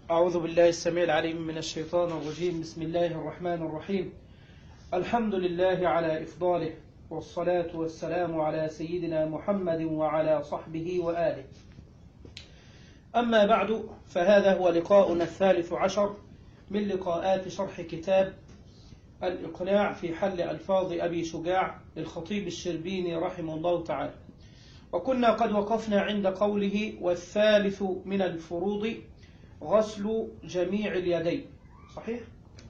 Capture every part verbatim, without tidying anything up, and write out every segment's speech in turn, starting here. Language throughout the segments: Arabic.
أعوذ بالله السميع العليم من الشيطان الرجيم. بسم الله الرحمن الرحيم. الحمد لله على إفضاله، والصلاة والسلام على سيدنا محمد وعلى صحبه وآله. أما بعد، فهذا هو لقاؤنا الثالث عشر من لقاءات شرح كتاب الإقناع في حل ألفاظ أبي شجاع للخطيب الشربيني رحمه الله تعالى. وكنا قد وقفنا عند قوله: والثالث من الفروض غسل جميع اليدين. صحيح؟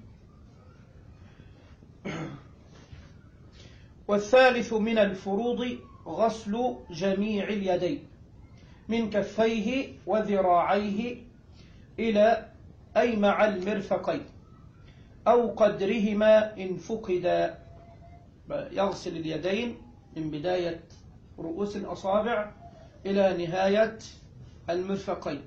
والثالث من الفروض غسل جميع اليدين من كفيه وذراعيه إلى أيمع المرفقين أو قدرهما إن فقدا. يغسل اليدين من بداية رؤوس الأصابع إلى نهاية المرفقين.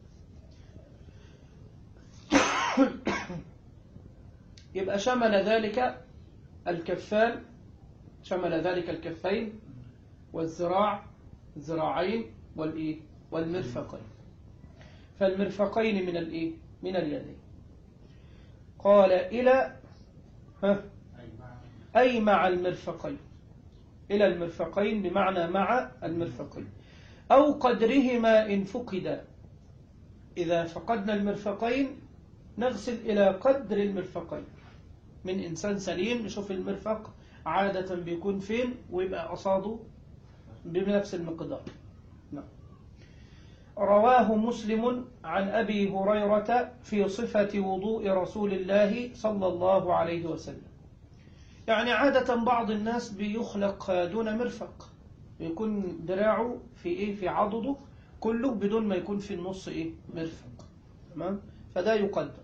يبقى شمل ذلك الكفان، شمل ذلك الكفين والذراع، الذراعين والإيه والمرفقين. فالمرفقين من الإيه من اليدين. قال إلى ها أي مع المرفقين، إلى المرفقين بمعنى مع المرفقين، أو قدرهما إن فقدا. إذا فقدنا المرفقين نغسل إلى قدر المرفقين. من إنسان سليم نشوف المرفق عادة بيكون فين ويبقى قصاده بنفس المقدار. نعم. رواه مسلم عن أبي هريرة في صفة وضوء رسول الله صلى الله عليه وسلم. يعني عادة بعض الناس بيخلق دون مرفق، بيكون دراعه في إيه في عضده كله بدون ما يكون في النص إيه مرفق. تمام؟ فده يقدر.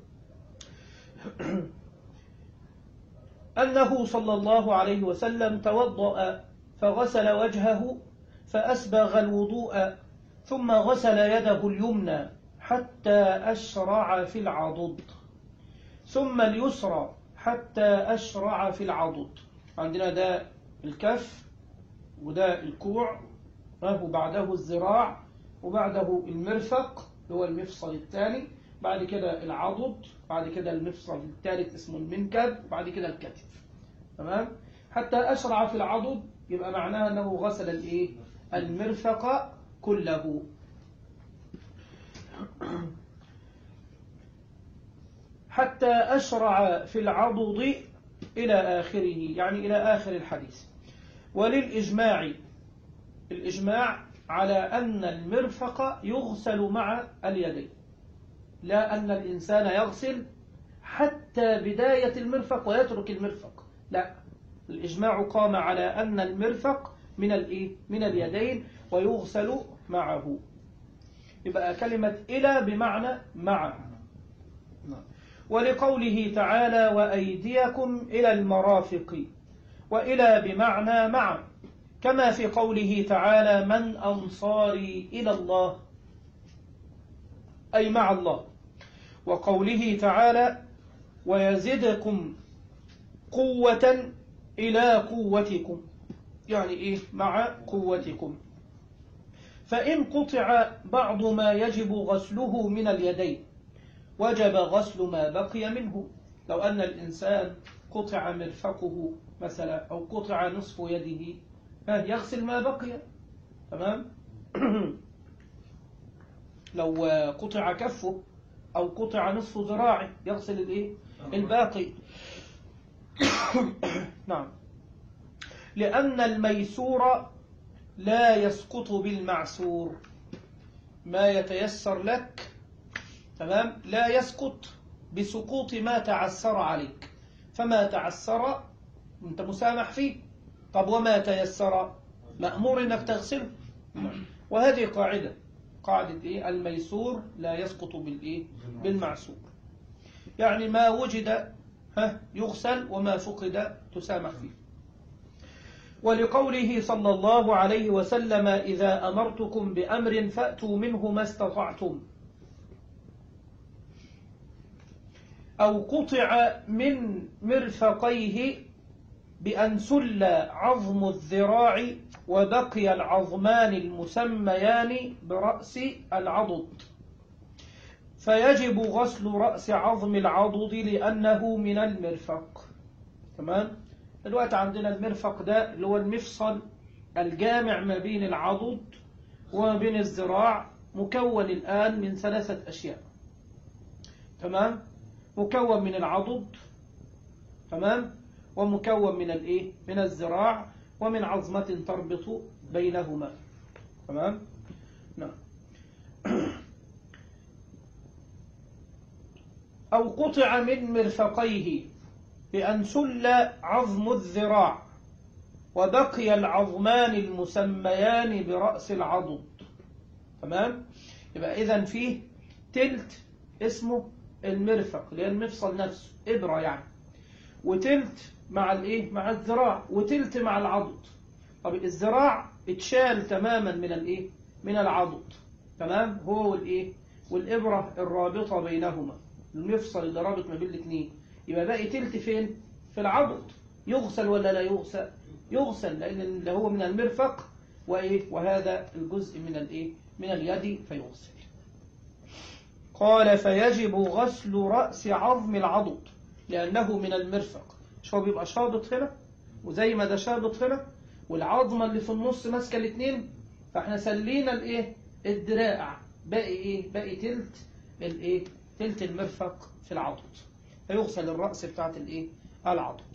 أنه صلى الله عليه وسلم توضأ فغسل وجهه فأسبغ الوضوء، ثم غسل يده اليمنى حتى أشرع في العضد، ثم اليسرى حتى أشرع في العضد. عندنا ده الكف وده الكوع وبعده الذراع وبعده المرفق اللي هو المفصل الثاني، بعد كده العضد، بعد كده المفصل الثالث اسمه المنكب، بعد كده الكتف. تمام؟ حتى أشرع في العضد يبقى معناها أنه غسل الإيه المرفق كله. حتى أشرع في العضد إلى آخره، يعني إلى آخر الحديث. وللإجماع، الإجماع على أن المرفق يغسل مع اليدين، لا أن الإنسان يغسل حتى بداية المرفق ويترك المرفق، لا. الإجماع قام على أن المرفق من الإيه؟ من اليدين ويغسل معه. يبقى كلمة إلى بمعنى مع. ولقوله تعالى: وأيديكم إلى المرافق، وإلى بمعنى مع، كما في قوله تعالى: من أنصاري إلى الله، أي مع الله. وقوله تعالى: ويزدكم قوة إلى قوتكم، يعني إيه مع قوتكم. فإن قطع بعض ما يجب غسله من اليدين وجب غسل ما بقي منه. لو أن الإنسان قطع مرفقه مثلا أو قطع نصف يده يغسل ما بقي. تمام؟ لو قطع كفه أو قطع نصف ذراعه يغسل الإيه الباقي. نعم. لأن الميسور لا يسقط بالمعسور. ما يتيسر لك، تمام، لا يسقط بسقوط ما تعسر عليك. فما تعسر أنت مسامح فيه، طب وما تيسر مأمور أنك تغسله. وهذه قاعدة، قاعدة إيه؟ الميسور لا يسقط بالإيه بالمعسور. يعني ما وجد ها يغسل وما فقد تسامح فيه. ولقوله صلى الله عليه وسلم: إذا أمرتكم بأمر فأتوا منه ما استطعتم. أو قطع من مرفقيه بأن سل عظم الذراع وبقي العظمان المسميان برأس العضد، فيجب غسل رأس عظم العضد لأنه من المرفق. تمام. دلوقتي عندنا المرفق ده اللي هو المفصل الجامع ما بين العضد وما بين الذراع، مكون الآن من ثلاثة أشياء. تمام. مكون من العضد، تمام، ومكون من الايه من الذراع، ومن عظمة تربط بينهما. تمام. نعم. أو قطع من مرفقيه بأن سل عظم الذراع وبقي العظمان المسميان برأس العضد. تمام. يبقى إذن فيه تلت اسمه المرفق اللي هي المفصل نفسه، إبرة يعني، وتلت مع الايه مع الذراع، وتلت مع العضد. طب الذراع اتشال تماما من الايه من العضد. تمام. هو والايه والإبرة الرابطة بينهما، المفصل اللي رابط ما بين الاثنين. يبقى باقي تلت فين؟ في العضد. يغسل ولا لا يغسل؟ يغسل، لأن اللي هو من المرفق وإيه وهذا الجزء من الإيه من اليد فيغسل. قال فيجب غسل رأس عظم العضد لأنه من المرفق. مش هو بيبقى شابط هنا، وزي ما ده شابط هنا، والعظمة اللي في النص ماسكة الاثنين، فاحنا سلينا الايه الدراع، باقي ايه باقي تلت الايه تلت المرفق في العضد، فيغسل الرأس بتاعت الايه العضد.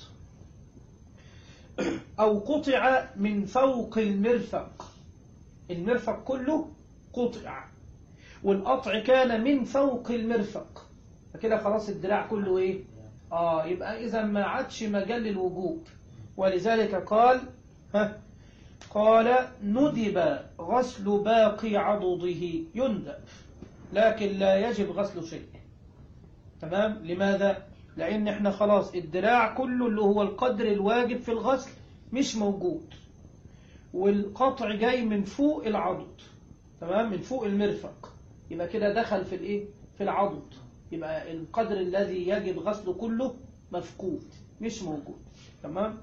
أو قطع من فوق المرفق، المرفق كله قطع والقطع كان من فوق المرفق، فكده خلاص الدراع كله ايه اه يبقى اذا ما عادش مجال للوجوب. ولذلك قال ها قال ندب غسل باقي عضده، يندب لكن لا يجب غسل شيء. تمام. لماذا؟ لان احنا خلاص الدراع كله اللي هو القدر الواجب في الغسل مش موجود، والقطع جاي من فوق العضد. تمام. من فوق المرفق، يبقى كده دخل في الايه في العضد، يبقى القدر الذي يجب غسله كله مفقود مش موجود. تمام.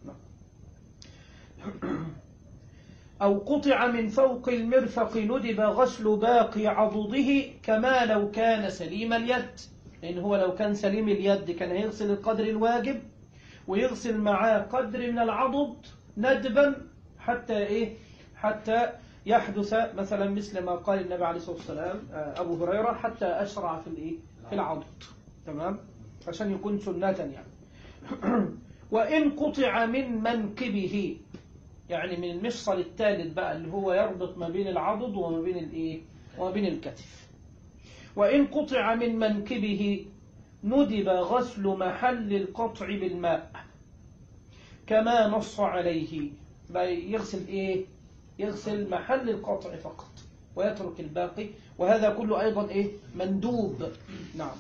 أو قطع من فوق المرفق ندب غسل باقي عضده كما لو كان سليم اليد، لأن هو لو كان سليم اليد كان هيغسل القدر الواجب ويغسل معاه قدر من العضد ندبا حتى إيه حتى يحدث مثلا مثل ما قال النبي عليه الصلاة والسلام أبو هريرة حتى أشرع في الإيه في العضد. تمام. عشان يكون سنة يعني. وإن قطع من منكبه، يعني من المفصل الثالث بقى اللي هو يربط ما بين العضد وما بين الإيه وما بين الكتف. وإن قطع من منكبه ندب غسل محل القطع بالماء كما نص عليه، يغسل إيه يغسل محل القطع فقط ويترك الباقي، وهذا كله أيضا إيه مندوب. نعم.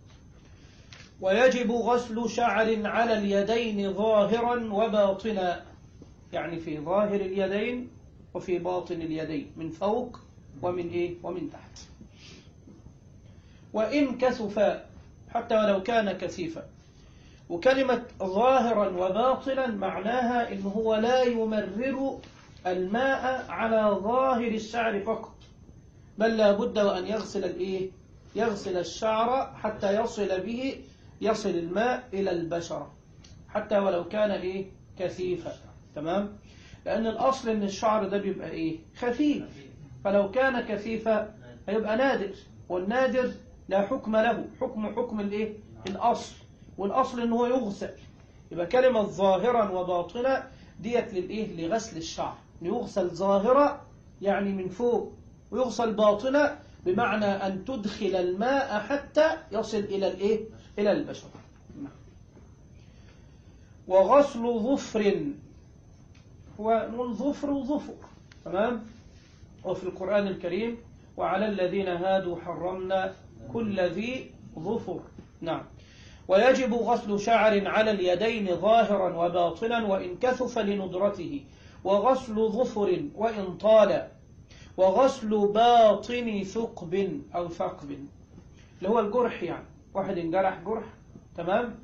ويجب غسل شعر على اليدين ظاهرا وباطنا، يعني في ظاهر اليدين وفي باطن اليدين، من فوق ومن إيه ومن تحت. وإن كثفا، حتى ولو كان كثيفا. وكلمة ظاهرا وباطنا معناها إنه هو لا يمرر الماء على ظاهر الشعر فقط، بل لا بد وأن يغسل الإيه يغسل الشعر حتى يصل به يصل الماء إلى البشرة، حتى ولو كان إيه كثيفا. تمام. لأن الأصل إن الشعر ده بيبقى إيه خفيف، فلو كان كثيفا هيبقى نادر، والنادر لا حكم له، حكم حكم الإيه الأصل، والأصل إن هو يغسل. يبقى كلمة ظاهرا وباطنا ديت للإيه لغسل الشعر، يغسل ظاهرة يعني من فوق، ويغسل باطنة بمعنى أن تدخل الماء حتى يصل إلى الإيه إلى البشرة. وغسل ظفر، ونقول ظفر وظفر. تمام. وفي القرآن الكريم وعلى الذين هادوا حرمنا كل ذي ظفر. نعم. ويجب غسل شعر على اليدين ظاهرا وباطنا وإن كثف لندرته، وغسل ظفر وإن طال، وغسل باطن ثقب أو ثقب اللي هو الجرح، يعني واحد انجرح جرح. تمام.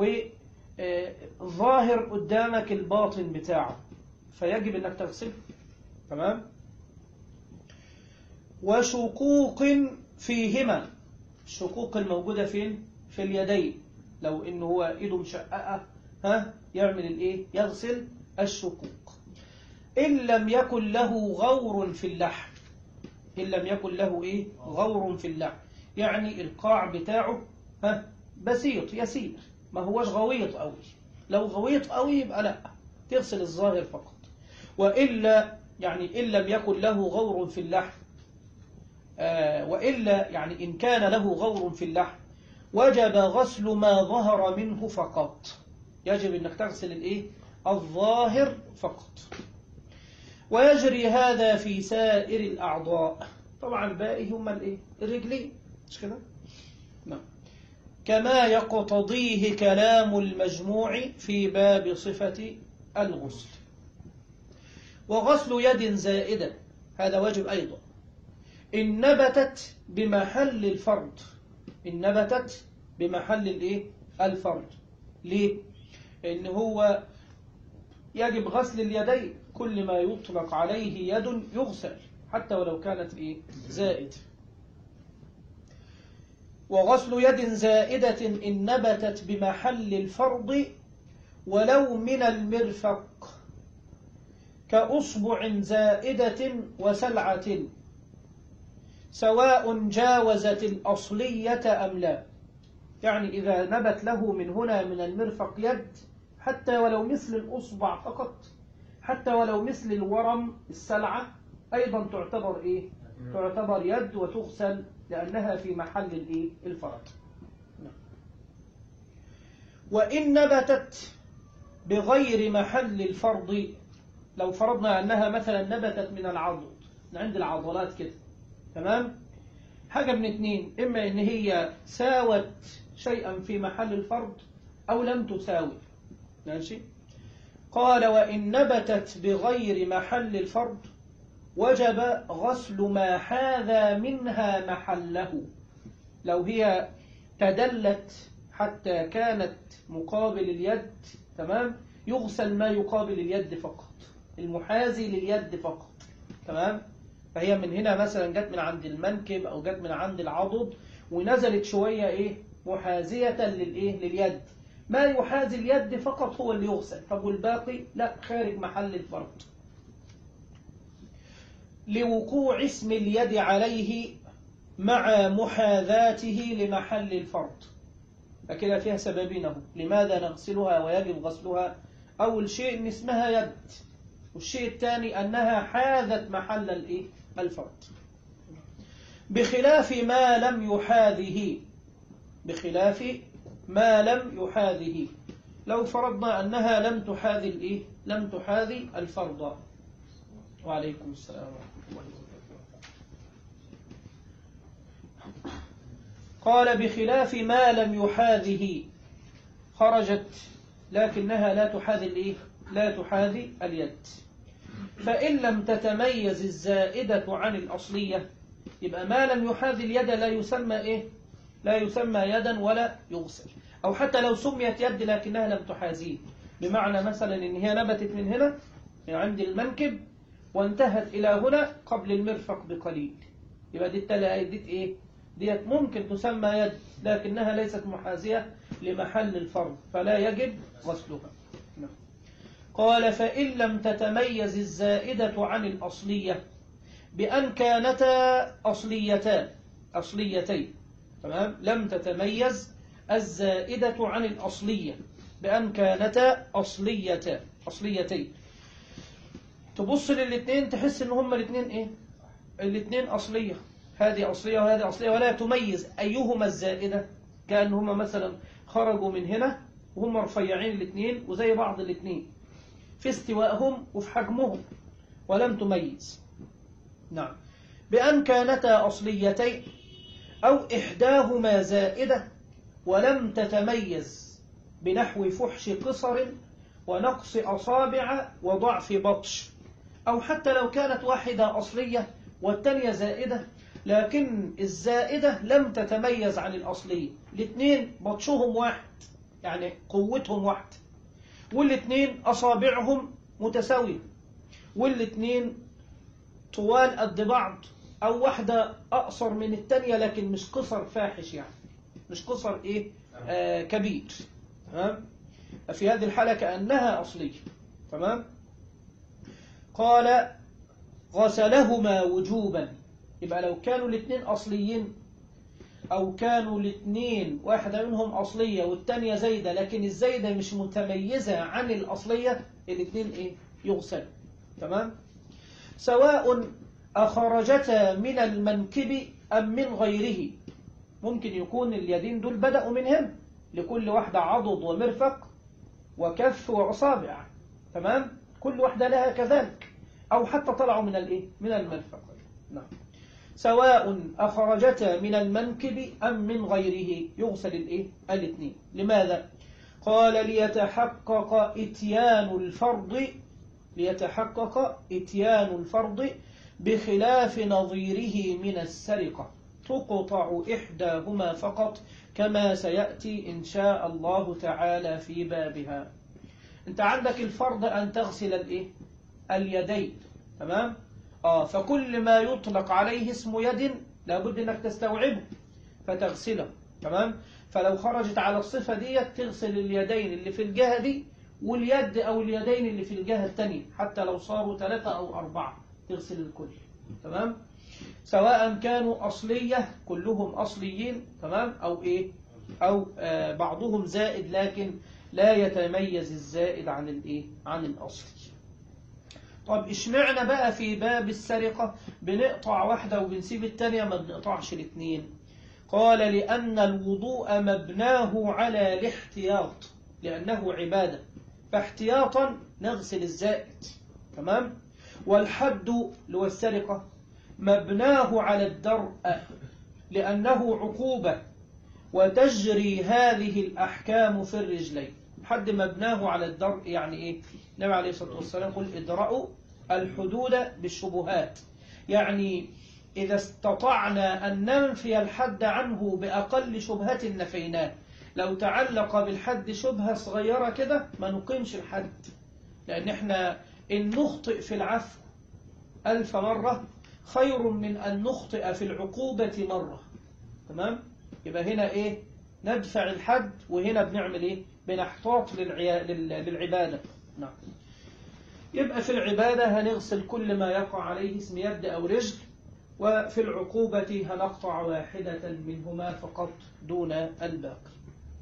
وظاهر قدامك الباطن بتاعه فيجب انك تغسله. تمام. وشقوق فيهما، الشقوق الموجودة فين؟ في اليدين. لو إنه هو إيده مشققة ها يعمل الإيه؟ يغسل الشقوق. إن لم يكن له غور في اللحم، إن لم يكن له إيه؟ غور في اللحم، يعني القاع بتاعه ها بسيط يسير، ما هوش غويط قوي. لو غويط قوي يبقى لا، تغسل الظاهر فقط. وإلا يعني إن لم يكن له غور في اللحم، آه وإلا يعني إن كان له غور في اللحم وجب غسل ما ظهر منه فقط. يجب أنك تغسل الإيه؟ الظاهر فقط. ويجري هذا في سائر الأعضاء. طبعا الباقي هم الإيه؟ الرجلين، مش كده؟ نعم. كما يقتضيه كلام المجموع في باب صفة الغسل. وغسل يد زائدة هذا واجب أيضا إن نبتت بمحل الفرض، إن نبتت بمحل الإيه؟ الفرض. ليه؟ إن هو يجب غسل اليدين، كل ما يطلق عليه يد يغسل حتى ولو كانت إيه؟ زائد. وغسل يد زائدة إن نبتت بمحل الفرض ولو من المرفق، كأصبع زائدة وسلعة، سواء جاوزت الأصلية أم لا. يعني إذا نبت له من هنا من المرفق يد، حتى ولو مثل الأصبع فقط، حتى ولو مثل الورم السلعة، أيضا تعتبر إيه؟ تعتبر يد وتغسل لأنها في محل الإيه؟ الفرض. وإن نبتت بغير محل الفرض، لو فرضنا أنها مثلا نبتت من العضد، من عند العضلات كده، تمام؟ حاجة من اتنين، إما إن هي ساوت شيئا في محل الفرض أو لم تساوي. ماشي؟ قال وإن نبتت بغير محل الفرض وجب غسل ما حاذا منها محله. لو هي تدلت حتى كانت مقابل اليد، تمام، يغسل ما يقابل اليد فقط، المحاذي لليد فقط، تمام. فهي من هنا مثلا جت من عند المنكب أو جت من عند العضد ونزلت شوية إيه محاذية للإيه لليد، ما يحاذي اليد فقط هو اللي يغسل. طب والباقي لا، خارج محل الفرض، لوقوع اسم اليد عليه مع محاذاته لمحل الفرض. فكده فيها سببين اهو لماذا نغسلها ويجب غسلها. أول شيء إن اسمها يد، والشيء الثاني أنها حاذت محل الإيه؟ الفرض، بخلاف ما لم يحاذه، بخلاف ما لم يحاذه. لو فرضنا أنها لم تحاذي الإيه؟ لم تحاذي الفرض. وعليكم السلام ورحمة الله وبركاته. قال بخلاف ما لم يحاذه، خرجت لكنها لا تحاذي الإيه؟ لا تحاذي اليد. فإن لم تتميز الزائدة عن الأصلية، يبقى ما لم يحاذي اليد لا يسمى إيه؟ لا يسمى يدا ولا يغسل. أو حتى لو سميت يد لكنها لم تحاذيه، بمعنى مثلا إن هي نبتت من هنا عند المنكب وانتهت إلى هنا قبل المرفق بقليل، يبقى دي التالي دي إيه؟ ديت ممكن تسمى يد لكنها ليست محاذية لمحل الفرض، فلا يجب غسلها. قال فإن لم تتميز الزائدة عن الأصلية بأن كانتا أصليتان أصليتين، تمام، لم تتميز الزائدة عن الأصلية بأن كانتا أصليتان أصليتين، تبص للاثنين تحس إن هما الاثنين إيه؟ الاثنين أصلية، هذه أصلية وهذه أصلية، ولا تميز أيهما الزائدة. كأن هما مثلا خرجوا من هنا وهم رفيعين الاثنين وزي بعض الاثنين في استوائهم وفي حجمهم، ولم تميز. نعم، بأن كانتا أصليتين أو إحداهما زائدة ولم تتميز بنحو فحش قصر ونقص أصابع وضعف بطش، أو حتى لو كانت واحدة أصلية والتانية زائدة لكن الزائدة لم تتميز عن الأصلية، الاثنين بطشهم واحد يعني قوتهم واحد، والاثنين أصابعهم متساوية، والاثنين طوال قد بعض أو واحدة أقصر من التانية لكن مش قصر فاحش، يعني مش قصر إيه آه كبير. تمام. في هذه الحالة كأنها أصلية. تمام. قال غسلهما وجوبا. يبقى لو كانوا الاثنين أصليين أو كانوا الاثنين واحدة منهم أصلية والتانية زايدة لكن الزايدة مش متميزة عن الأصلية، الاثنين إيه يغسل. تمام. سواء أخرجتا من المنكب أم من غيره. ممكن يكون اليدين دول بدأوا منهم، لكل واحدة عضد ومرفق وكف وأصابع. تمام. كل واحدة لها كذلك، أو حتى طلعوا من الإيه من المرفق. نعم. سواء أخرجتا من المنكب أم من غيره يغسل الإيه الاثنين. لماذا؟ قال ليتحقق إتيان الفرض ليتحقق إتيان الفرض بخلاف نظيره من السرقة، تقطع إحداهما فقط كما سيأتي إن شاء الله تعالى في بابها. أنت عندك الفرض أن تغسل الإيه اليدين. تمام. آه فكل ما يطلق عليه اسم يد لابد أنك تستوعبه فتغسله. تمام. فلو خرجت على الصفة دي تغسل اليدين اللي في الجهة دي واليد أو اليدين اللي في الجهة الثانية، حتى لو صاروا ثلاثة أو أربعة تغسل الكل. تمام. سواء كانوا أصلية كلهم أصليين. تمام. أو إيه أو آه بعضهم زائد لكن لا يتميز الزائد عن الإيه عن الأصل. طب اشمعنا بقى في باب السرقة بنقطع واحدة وبنسيب التانية ما بنقطعش الاثنين؟ قال لأن الوضوء مبناه على الاحتياط، لأنه عبادة، فاحتياطا نغسل الزائد. تمام. والحد لو السرقة مبناه على الدرء لأنه عقوبة، وتجري هذه الأحكام في الرجلين. حد مبناه على الدرء يعني إيه؟ النبي عليه الصلاة والسلام قل ادرأوا الحدود بالشبهات، يعني إذا استطعنا أن ننفي الحد عنه بأقل شبهة نفيناه. لو تعلق بالحد شبهة صغيرة كده ما نقيمش الحد، لأن احنا إن نخطئ في العفو ألف مرة خير من أن نخطئ في العقوبة مرة. تمام. يبقى هنا إيه ندفع الحد، وهنا بنعمل إيه بنحتاط للعيا... للعبادة. نعم. يبقى في العبادة هنغسل كل ما يقع عليه اسم يد أو رجل، وفي العقوبة هنقطع واحدة منهما فقط دون الباقي.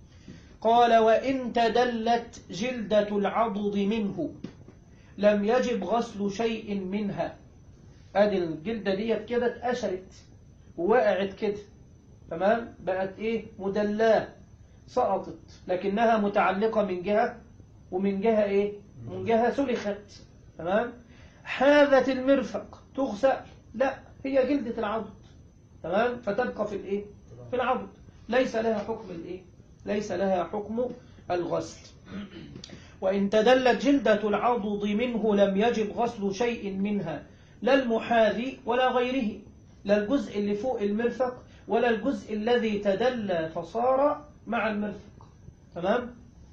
قال وإن تدلت جلدة العضد منه لم يجب غسل شيء منها. ادي الجلدة ديت كده اتقشرت ووقعت كده. تمام. بقت ايه مدلاه، سقطت لكنها متعلقة من جهة ومن جهة ايه من جهة سلخت. تمام. حاذت المرفق تغسل؟ لا، هي جلدة العضد. تمام. فتبقى في الايه في العضد، ليس لها حكم الايه ليس لها حكم الغسل. وإن تدلت جلدة العضد منه لم يجب غسل شيء منها، لا المحاذي ولا غيره، لا الجزء اللي فوق المرفق ولا الجزء الذي تدلى فصار مع المرفق. تمام.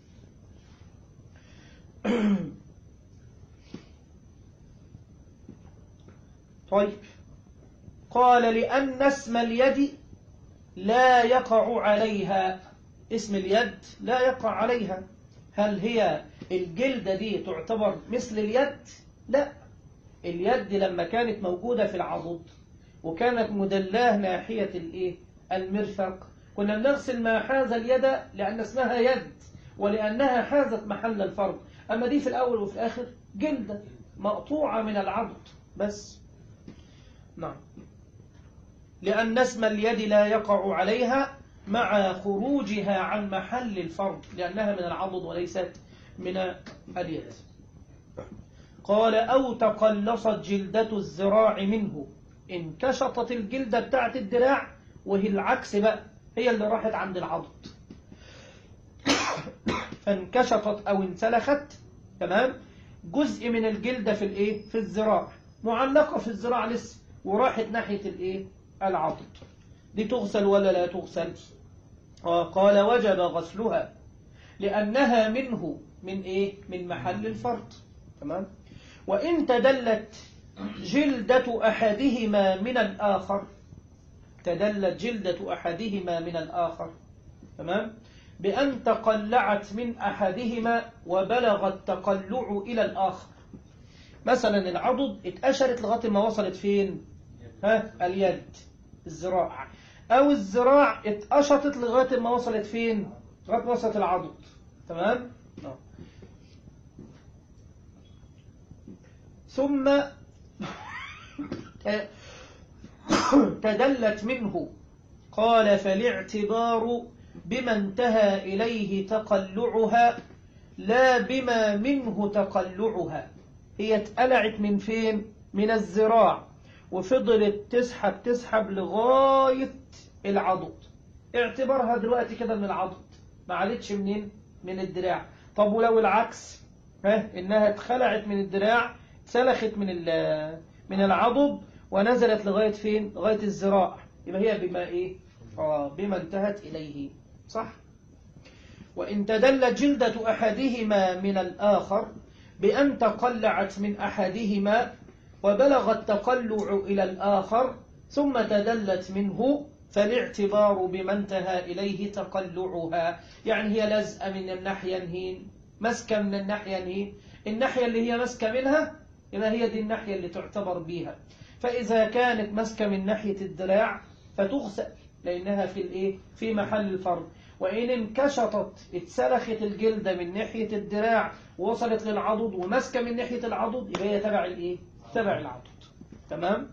طيب. قال لأن اسم اليد لا يقع عليها. اسم اليد لا يقع عليها. هل هي الجلدة دي تعتبر مثل اليد؟ لا. اليد لما كانت موجودة في العضد وكانت مدلاه ناحية الايه المرفق كنا بنغسل ما حاز اليد لأن اسمها يد ولأنها حازت محل الفرض. أما دي في الأول وفي الآخر جلدة مقطوعة من العضد بس. نعم. لأن اسم اليد لا يقع عليها مع خروجها عن محل الفرض، لأنها من العضد وليست من اليد. قال أو تقلصت جلدة الذراع منه. انكشطت الجلدة بتاعت الذراع وهي العكس بقى، هي اللي راحت عند العضد فانكشطت أو انسلخت. تمام. جزء من الجلدة في الايه في الذراع معلقة في الذراع لسه وراحت ناحية الايه العضد، دي تغسل ولا لا تغسل؟ قال وجب غسلها لأنها منه من ايه من محل الفرض. تمام. وإن تدلت جلدة أحدهما من الآخر، تدلت جلدة أحدهما من الآخر، تمام، بأن تقلعت من أحدهما وبلغ التقلع إلى الآخر. مثلا العضد اتأشرت لغاية ما وصلت فين؟ ها اليد، الذراع، أو الذراع اتأشرت لغاية ما وصلت فين؟ لغاية ما وصلت العضد، تمام. ثم تدلت منه، قال فالاعتبار بما انتهى إليه تقلعها لا بما منه تقلعها. هي اتقلعت من فين؟ من الذراع، وفضلت تسحب تسحب لغاية العضد، اعتبرها دلوقتي كده من العضد، ما عادتش منين؟ من الدراع. طب ولو العكس، ها انها اتخلعت من الدراع، سلخت من من العضد ونزلت لغاية فين؟ لغاية الذراع، يبقى هي بما ايه؟ اه بما انتهت إليه، صح؟ وإن تدلت جلدة أحدهما من الآخر بأن تقلعت من أحدهما وبلغ التقلع إلى الآخر ثم تدلت منه، فالاعتبار بما انتهى إليه تقلعها. يعني هي لزقة من الناحية الهين، مسكة من الناحية الهين، الناحية اللي هي مسكة منها يبقى هي دي الناحية اللي تعتبر بيها. فإذا كانت مسكة من ناحية الدراع فتغسل لأنها في الإيه؟ في محل الفرض. وإن انكشطت اتسلخت الجلدة من ناحية الدراع ووصلت للعضد ومسكة من ناحية العضد يبقى هي تبع الإيه؟ تبع العضد، تمام.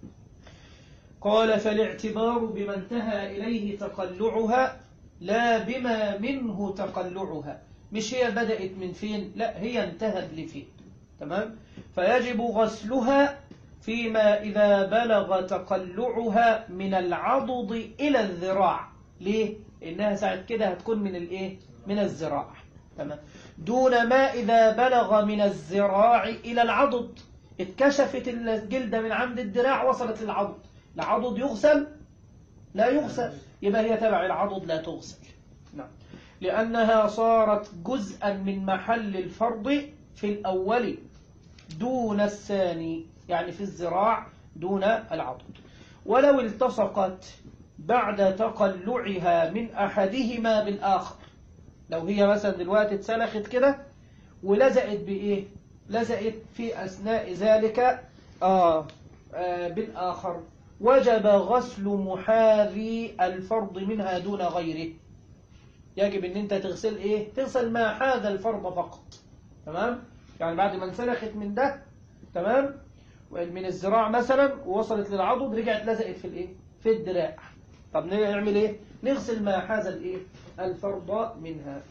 قال فالاعتبار بما انتهى إليه تقلعها لا بما منه تقلعها. مش هي بدأت من فين، لا هي انتهت لفين، تمام. فيجب غسلها فيما إذا بلغ تقلعها من العضد إلى الذراع. ليه؟ إنها ساعة كده هتكون من الإيه؟ من الذراع، تمام. دون ما إذا بلغ من الذراع إلى العضد، اتكشفت الجلدة من عند الذراع وصلت للعضد، العضد يغسل؟ لا يغسل، يبقى هي تبع العضد لا تغسل، نعم، لأنها صارت جزءا من محل الفرض في الأول دون الثاني، يعني في الذراع دون العضد. ولو التصقت بعد تقلعها من أحدهما بالآخر، لو هي مثلا دلوقتي اتسلخت كده ولزقت بإيه؟ لزقت في أثناء ذلك آه آه بالآخر، وجب غسل محاذي الفرض منها دون غيره. يجب ان انت تغسل ايه؟ تغسل ما حاذ الفرض فقط، تمام. يعني بعد ما انسلخت من ده، تمام، من الذراع مثلا ووصلت للعضد رجعت لزقت في الايه؟ في الدراع. طب نعمل ايه؟ نغسل ما حاذ الايه؟ الفرض منها.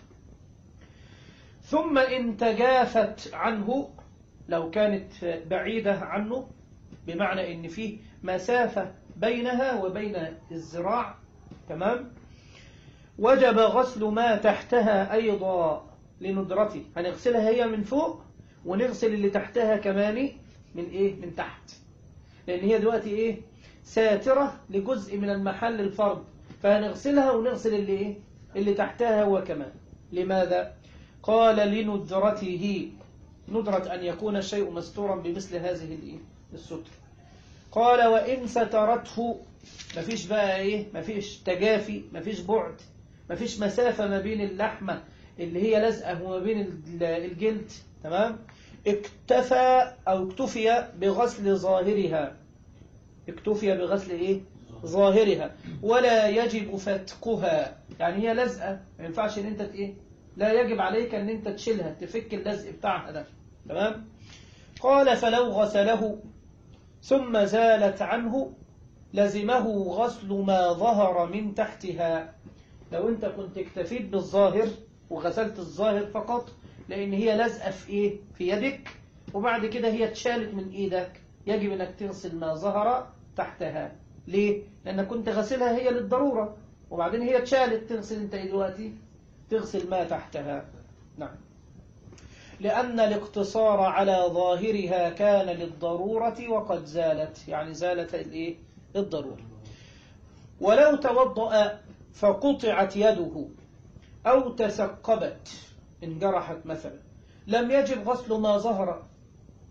ثم إن تجافت عنه، لو كانت بعيدة عنه بمعنى إن فيه مسافة بينها وبين الذراع، تمام، وجب غسل ما تحتها أيضا لندرته. هنغسلها هي من فوق ونغسل اللي تحتها كمان من إيه؟ من تحت، لأن هي دلوقتي إيه؟ ساترة لجزء من المحل الفرض، فهنغسلها ونغسل اللي إيه؟ اللي تحتها هو كمان. لماذا؟ قال لندرته، ندرة أن يكون الشيء مستورا بمثل هذه الإيه؟ الستر. قال وإن سترته، مفيش بقى إيه؟ مفيش تجافي، مفيش بعد، مفيش مسافة ما بين اللحمة اللي هي لزقة وما بين الجلد، تمام. اكتفى أو اكتفي بغسل ظاهرها، اكتفي بغسل إيه؟ ظاهرها، ولا يجب فتكها. يعني هي لزقة ما ينفعش ان انت ايه؟ لا يجب عليك ان انت تشيلها، تفك اللزق بتاعها ده، تمام. قال فلو غسله ثم زالت عنه لزمه غسل ما ظهر من تحتها. لو انت كنت اكتفيت بالظاهر وغسلت الظاهر فقط، لان هي لازقه في ايه؟ في يدك، وبعد كده هي اتشالت من ايدك، يجب انك تغسل ما ظهر تحتها. ليه؟ لانك كنت غسلها هي للضرورة، وبعدين هي اتشالت، تغسل انت دلوقتي تغسل ما تحتها، نعم. لأن الاقتصار على ظاهرها كان للضرورة وقد زالت، يعني زالت الايه؟ الضرورة. ولو توضأ فقطعت يده أو تثقبت، انجرحت مثلا، لم يجب غسل ما ظهر،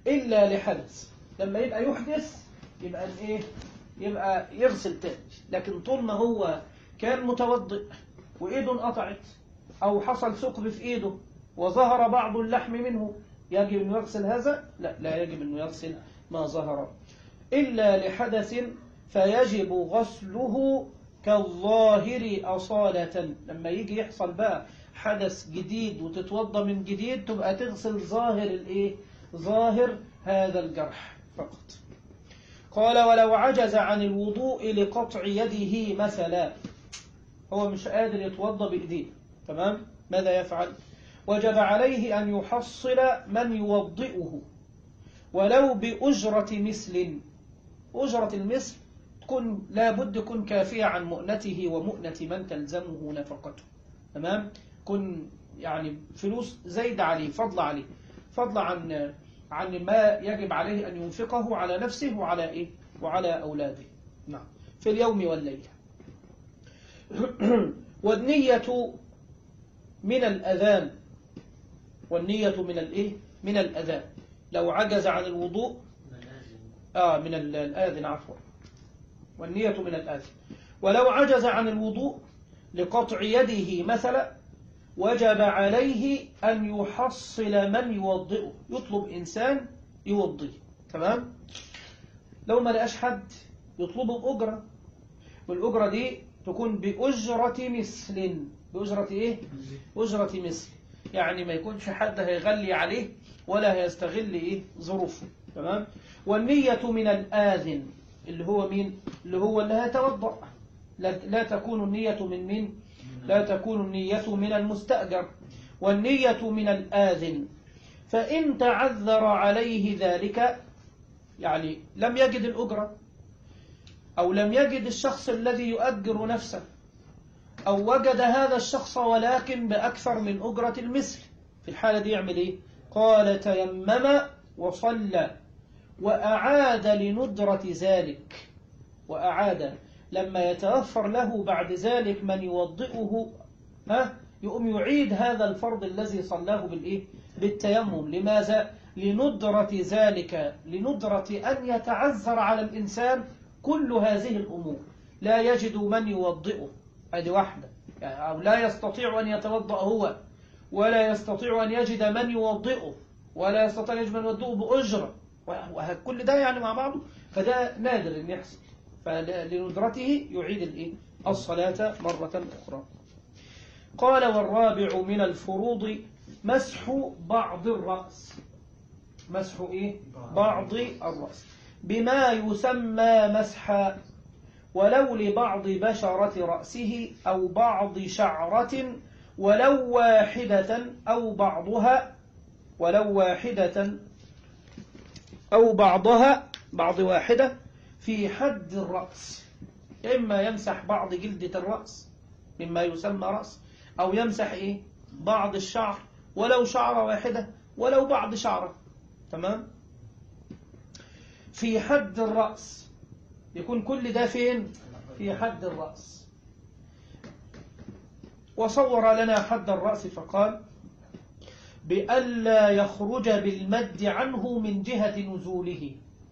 إلا لحدث. لما يبقى يحدث يبقى إيه؟ يبقى يغسل تاني. لكن طول ما هو كان متوضئ وإيده انقطعت أو حصل ثقب في إيده وظهر بعض اللحم منه، يجب أن يغسل هذا؟ لا، لا يجب أن يغسل ما ظهر إلا لحدث فيجب غسله كالظاهر أصالة. لما يجي يحصل بقى حدث جديد وتتوضى من جديد تبقى تغسل ظاهر الإيه؟ ظاهر هذا الجرح فقط. قال ولو عجز عن الوضوء لقطع يده مثلا، هو مش قادر يتوضى بإيديه، تمام؟ ماذا يفعل؟ وجب عليه أن يحصل من يوضئه ولو بأجرة مثل. أجرة المثل تكون لابد يكون كافية عن مؤنته ومؤنة من تلزمه نفقته، تمام؟ كن يعني فلوس زايد عليه، فضل عليه، فضل عن عن ما يجب عليه أن ينفقه على نفسه وعلى إيه؟ وعلى أولاده، نعم، في اليوم والليلة. والنية من الأذان، والنية من الإيه؟ من الأذان. لو عجز عن الوضوء آه من الآذن عفوا، والنية من الآذن. ولو عجز عن الوضوء لقطع يده مثلا وجب عليه أن يحصل من يوضئه، يطلب إنسان يوضيه، تمام؟ لو ما لقاش حد يطلبه بأجرة، والأجرة دي تكون بأجرة مثل. بأجرة إيه؟ أجرة مثل، يعني ما يكونش حد هيغلي عليه ولا هيستغل إيه؟ ظروفه، تمام؟ والنية من الآذن اللي هو مين؟ اللي هو اللي هيتوضأ. لا, لا تكون النية من مين؟ لا تكون النية من المستأجر. والنية من الآذن. فإن تعذر عليه ذلك، يعني لم يجد الأجرة أو لم يجد الشخص الذي يؤجر نفسه، أو وجد هذا الشخص ولكن بأكثر من أجرة المثل، في الحالة دي يعمل إيه؟ قال تيمم وصلى وأعاد لندرة ذلك. وأعاد لما يتوفر له بعد ذلك من يوضئه، ها، يقوم يعيد هذا الفرض الذي صلاه بالإيه؟ بالتيمم. لماذا؟ لندرة ذلك، لندرة أن يتعذر على الإنسان كل هذه الأمور، لا يجد من يوضئه، هذه واحدة، يعني أو لا يستطيع أن يتوضأ هو، ولا يستطيع أن يجد من يوضئه، ولا يستطيع أن يجد من يوضئه بأجرة، وكل ده يعني مع بعضه، فده نادر أن يحصل. فلندرته يعيد الإيه؟ الصلاة مرة أخرى. قال والرابع من الفروض مسح بعض الرأس. مسح إيه؟ بعض الرأس بما يسمى مسحا، ولو لبعض بشرة رأسه أو بعض شعرة، ولو واحدة أو بعضها، ولو واحدة أو بعضها، بعض واحدة في حد الرأس. إما يمسح بعض جلدة الرأس مما يسمى رأس، أو يمسح إيه؟ بعض الشعر، ولو شعرة واحدة ولو بعض شعرة، تمام؟ في حد الرأس، يكون كل ده فين؟ في حد الرأس. وصور لنا حد الرأس فقال بألا يخرج بالمد عنه من جهة نزوله.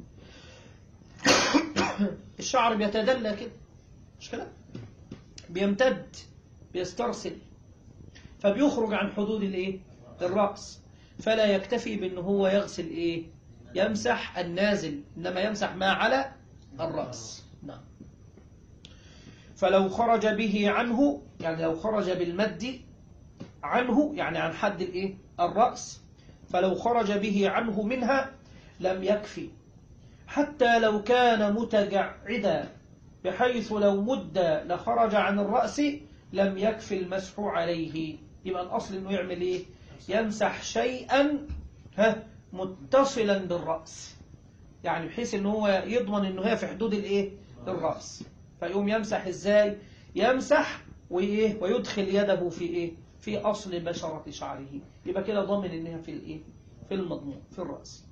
الشعر بيتدلى كده، مش كده؟ بيمتد، بيسترسل، فبيخرج عن حدود الايه؟ الرأس. فلا يكتفي بأنه هو يغسل ايه؟ يمسح النازل، إنما يمسح ما على الرأس. نعم. فلو خرج به عنه، يعني لو خرج بالمد عنه، يعني عن حد الايه؟ الرأس، فلو خرج به عنه منها لم يكفي، حتى لو كان متجعدا بحيث لو مد لخرج عن الرأس لم يكفي المسح عليه. يبقى الأصل إنه يعمل إيه؟ يمسح شيئا ها متصلا بالرأس، يعني بحيث إنه هو يضمن إنه هي في حدود الإيه؟ الرأس. فيقوم يمسح إزاي؟ يمسح وإيه؟ ويدخل يده في إيه؟ في أصل بشرة شعره، يبقى كده ضامن إنها في الإيه؟ في المضمون، في الرأس.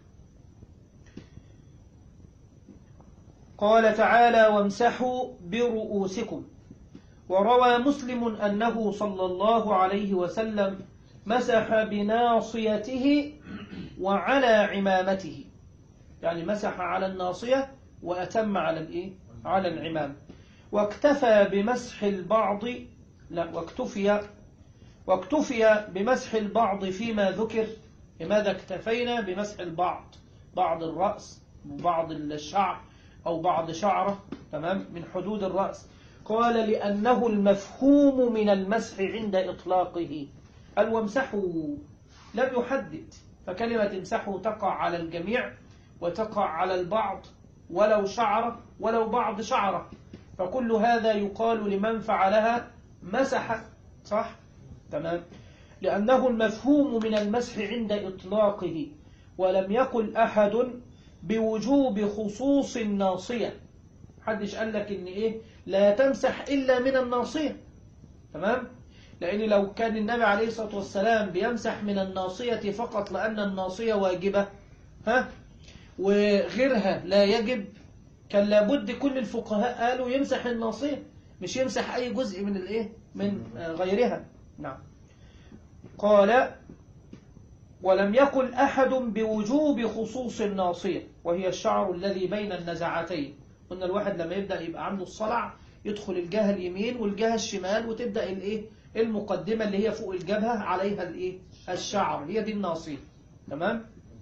قال تعالى وامسحوا برؤوسكم. وروى مسلم أنه صلى الله عليه وسلم مسح بناصيته وعلى عمامته، يعني مسح على الناصية وأتم على الإيه؟ على العمام. واكتفى بمسح البعض لا واكتفي واكتفي بمسح البعض فيما ذكر. لماذا اكتفينا بمسح البعض؟ بعض الرأس وبعض الشعر أو بعض شعره، تمام، من حدود الرأس. قال لأنه المفهوم من المسح عند إطلاقه. قال وامسحوا، لم يحدد، فكلمة امسحوا تقع على الجميع وتقع على البعض، ولو شعره ولو بعض شعره، فكل هذا يقال لمن فعلها مسح، صح؟ تمام. لأنه المفهوم من المسح عند إطلاقه، ولم يقل أحد بوجوب خصوص الناصية. حدش قال لك إن إيه لا تمسح إلا من الناصية، تمام؟ لأن لو كان النبي عليه الصلاة والسلام بيمسح من الناصية فقط لأن الناصية واجبة، ها، وغيرها لا يجب، كان لابد كل الفقهاء قالوا يمسح الناصية، مش يمسح أي جزء من الإيه من غيرها. نعم. قال ولم يقل أحد بوجوب خصوص الناصية، وهي الشعر الذي بين النزعتين. قلنا الواحد لما يبدأ يبقى عنده الصلع يدخل الجهة اليمين والجهة الشمال، وتبدأ الإيه المقدمة اللي هي فوق الجبهة عليها الإيه الشعر، هي دي الناصية، تمام.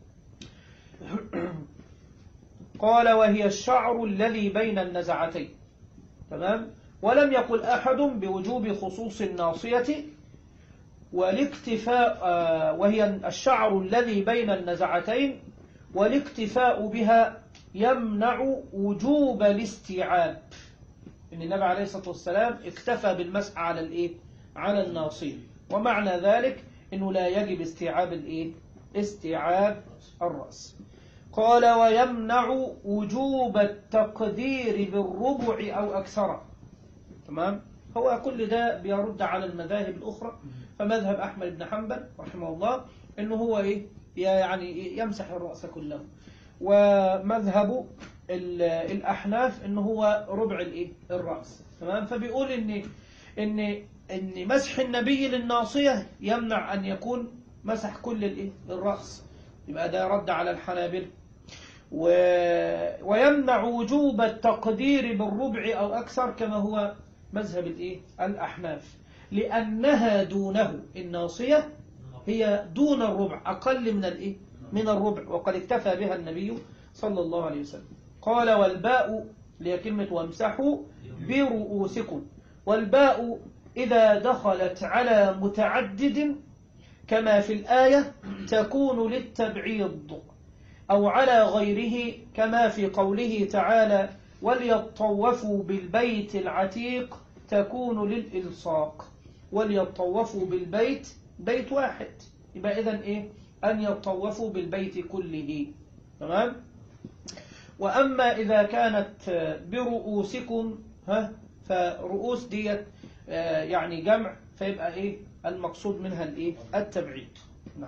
قال وهي الشعر الذي بين النزعتين، تمام. ولم يقل أحد بوجوب خصوص الناصية، والاكتفاء وهي الشعر الذي بين النزعتين، والاكتفاء بها يمنع وجوب الاستيعاب. إن النبي عليه الصلاة والسلام اكتفى بالمسح على الإيه على الناصية، ومعنى ذلك إنه لا يجب استيعاب الإيه استيعاب الرأس. قال ويمنع وجوب التقدير بالربع أو أكثر، تمام. هو كل ده بيرد على المذاهب الأخرى. فمذهب أحمد بن حنبل رحمه الله إنه هو إيه يعني يمسح الرأس كله، ومذهب الأحناف إنه هو ربع الإيه الرأس، تمام. فبيقول إن إن إن مسح النبي للناصية يمنع أن يكون مسح كل الإيه الرأس، يبقى ده رد على الحنابلة. و... ويمنع وجوب التقدير بالربع أو أكثر كما هو مذهب الإيه الأحناف، لأنها دونه، الناصية هي دون الربع، أقل من الإيه من الربع، وقد اكتفى بها النبي صلى الله عليه وسلم. قال والباء لهي كلمة وامسحوا برؤوسكم، والباء إذا دخلت على متعدد كما في الآية تكون للتبعيض، أو على غيره كما في قوله تعالى وليطوفوا بالبيت العتيق تكون للإلصاق. وليطوفوا بالبيت بيت واحد، يبقى إذن إيه أن يطوفوا بالبيت كله، تمام. وأما إذا كانت برؤوسكم، ها، فرؤوس ديت يعني جمع، فيبقى إيه المقصود منها الإيه التبعيد. نعم.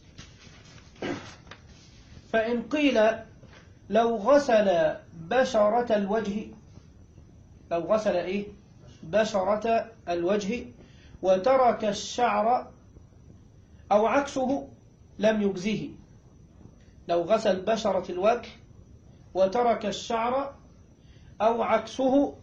فإن قيل لو غسل بشرة الوجه، لو غسل إيه بشرة الوجه وترك الشعر أو عكسه لم يجزه. لو غسل بشرة الوجه وترك الشعر أو عكسه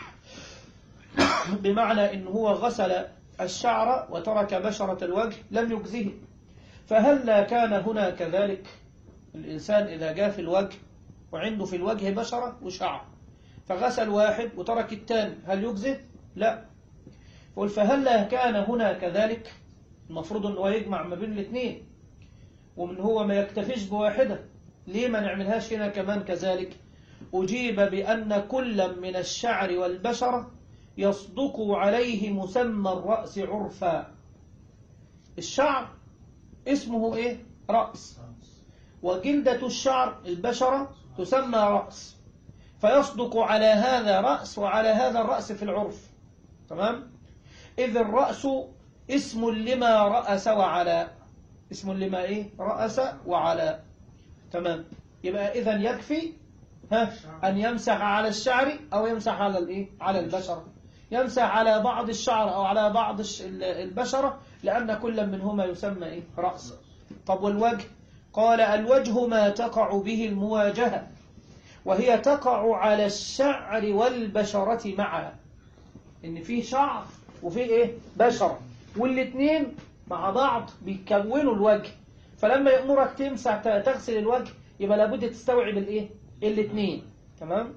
بمعنى إن هو غسل الشعر وترك بشرة الوجه لم يجزه. فهل لا كان هنا كذلك؟ الإنسان إذا جاء في الوجه وعنده في الوجه بشرة وشعر، فغسل واحد وترك الثاني، هل يجزه؟ لا. قل فهل لا كان هنا كذلك؟ المفروض أنه يجمع ما بين الاثنين، ومن هو ما يكتفيش بواحدة، ليه ما نعملهاش هنا كمان كذلك؟ أجيب بأن كل من الشعر والبشرة يصدق عليه مسمى الرأس عرفا. الشعر اسمه إيه؟ رأس، وجلدة الشعر البشرة تسمى رأس، فيصدق على هذا رأس وعلى هذا الرأس في العرف، تمام. إذ الرأس اسم لما رأس وعلى، اسم لما إيه رأس وعلى، تمام. يبقى إذن يكفي ها أن يمسح على الشعر أو يمسح على الإيه على البشرة، يمسح على بعض الشعر أو على بعض البشرة، لأن كل منهما يسمى إيه رأس. طب والوجه؟ قال الوجه ما تقع به المواجهة، وهي تقع على الشعر والبشرة معا. إن فيه شعر وفيه إيه؟ بشرة، والاثنين مع بعض بيكونوا الوجه. فلما يأمرك تمسح تغسل الوجه يبقى لابد تستوعب الإيه؟ الاثنين. تمام؟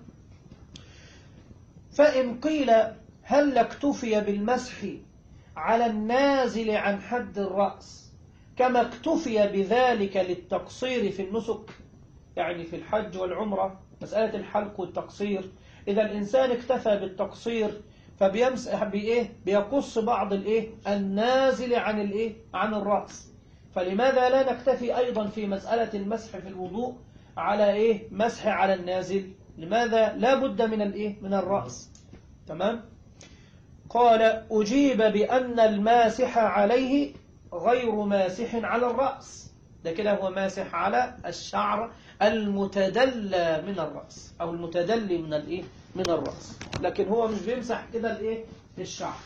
فإن قيل هل اكتفي بالمسح على النازل عن حد الرأس كما اكتفي بذلك للتقصير في النسك، يعني في الحج والعمرة مسألة الحلق والتقصير، إذا الإنسان اكتفى بالتقصير فبيمسح بإيه؟ بيقص بعض الإيه؟ النازل عن الإيه؟ عن الرأس. فلماذا لا نكتفي أيضا في مسألة المسح في الوضوء على إيه؟ مسح على النازل؟ لماذا لا بد من الإيه؟ من الرأس؟ تمام؟ قال أجيب بأن الماسح عليه غير ماسح على الرأس، ده كده هو ماسح على الشعر المتدلى من الرأس أو المتدلي من الإيه؟ من الرأس، لكن هو مش بيمسح كده الإيه؟ الشعر.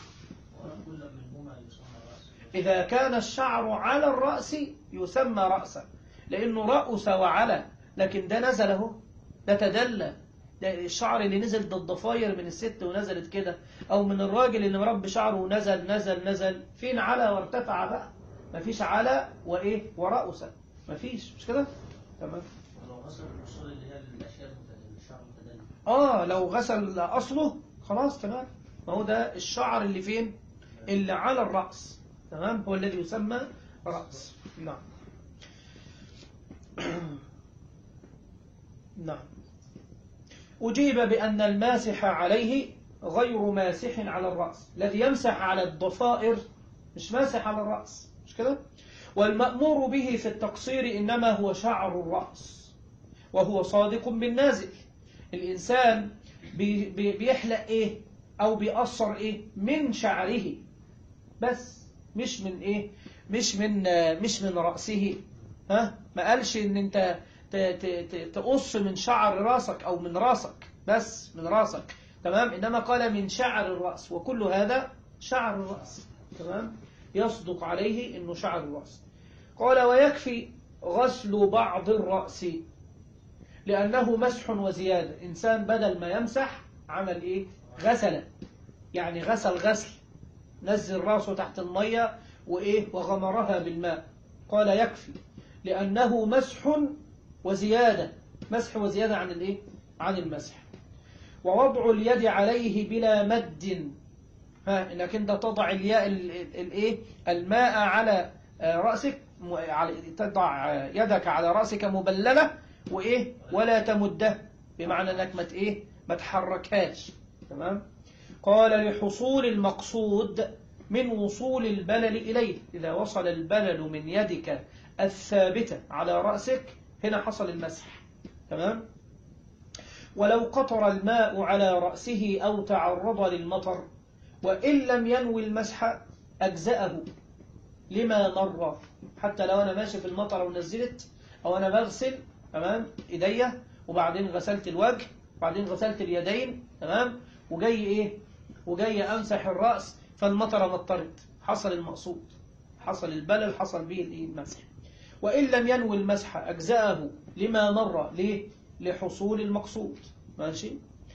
إذا كان الشعر على الرأس يسمى رأسا، لأنه رأس وعلى، لكن ده نزله، ده تدلى. ده الشعر اللي نزل ده الضفاير من الست ونزلت كده، أو من الراجل اللي مربي شعره ونزل نزل نزل. فين على وارتفع بقى؟ مفيش على وإيه؟ ورأسا، مفيش، مش كده؟ تمام. لو غسل الأصول اللي هي الأشياء الشعر المتدلي، آه لو غسل أصله خلاص تمام. ما هو ده الشعر اللي فين؟ اللي على الرأس، تمام، هو الذي يسمى رأس. نعم. نعم. أجيب بأن الماسح عليه غير ماسح على الرأس، الذي يمسح على الضفائر مش ماسح على الرأس، مش كده؟ والمأمور به في التقصير إنما هو شعر الرأس، وهو صادق بالنازل. الإنسان بي بي بيحلق إيه أو بيقصر إيه من شعره بس، مش من إيه، مش من مش من رأسه. ها، ما قالش إن أنت تقص من شعر راسك أو من راسك بس، من راسك، تمام، إنما قال من شعر الرأس، وكل هذا شعر الرأس، تمام، يصدق عليه إنه شعر الرأس. قال ويكفي غسل بعض الرأس لأنه مسح وزيادة. إنسان بدل ما يمسح عمل إيه؟ غسل، يعني غسل غسل، نزل راسه تحت المية وإيه؟ وغمرها بالماء. قال يكفي لأنه مسح وزيادة، مسح وزيادة عن الإيه؟ عن المسح. ووضع اليد عليه بلا مد، ها، إنك أنت تضع الياء الإيه؟ الماء على رأسك، تضع يدك على رأسك مبللة وإيه؟ ولا تمده، بمعنى أنك ما إيه؟ ما تحركهاش، تمام. قال لحصول المقصود من وصول البلل إليه، إذا وصل البلل من يدك الثابتة على رأسك هنا حصل المسح، تمام. ولو قطر الماء على رأسه أو تعرض للمطر وإن لم ينوي المسح أجزأه لما مر. حتى لو أنا ماشي في المطر ونزلت، أو أنا بغسل، تمام، إيديا وبعدين غسلت الوجه وبعدين غسلت اليدين، تمام، وجاي إيه؟ وجاي أمسح الرأس فالمطر مطرت، حصل المقصود، حصل البلل، حصل به المسح. وإن لم ينوي المسح أجزأه لما مر، ليه؟ لحصول المقصود، ماشي.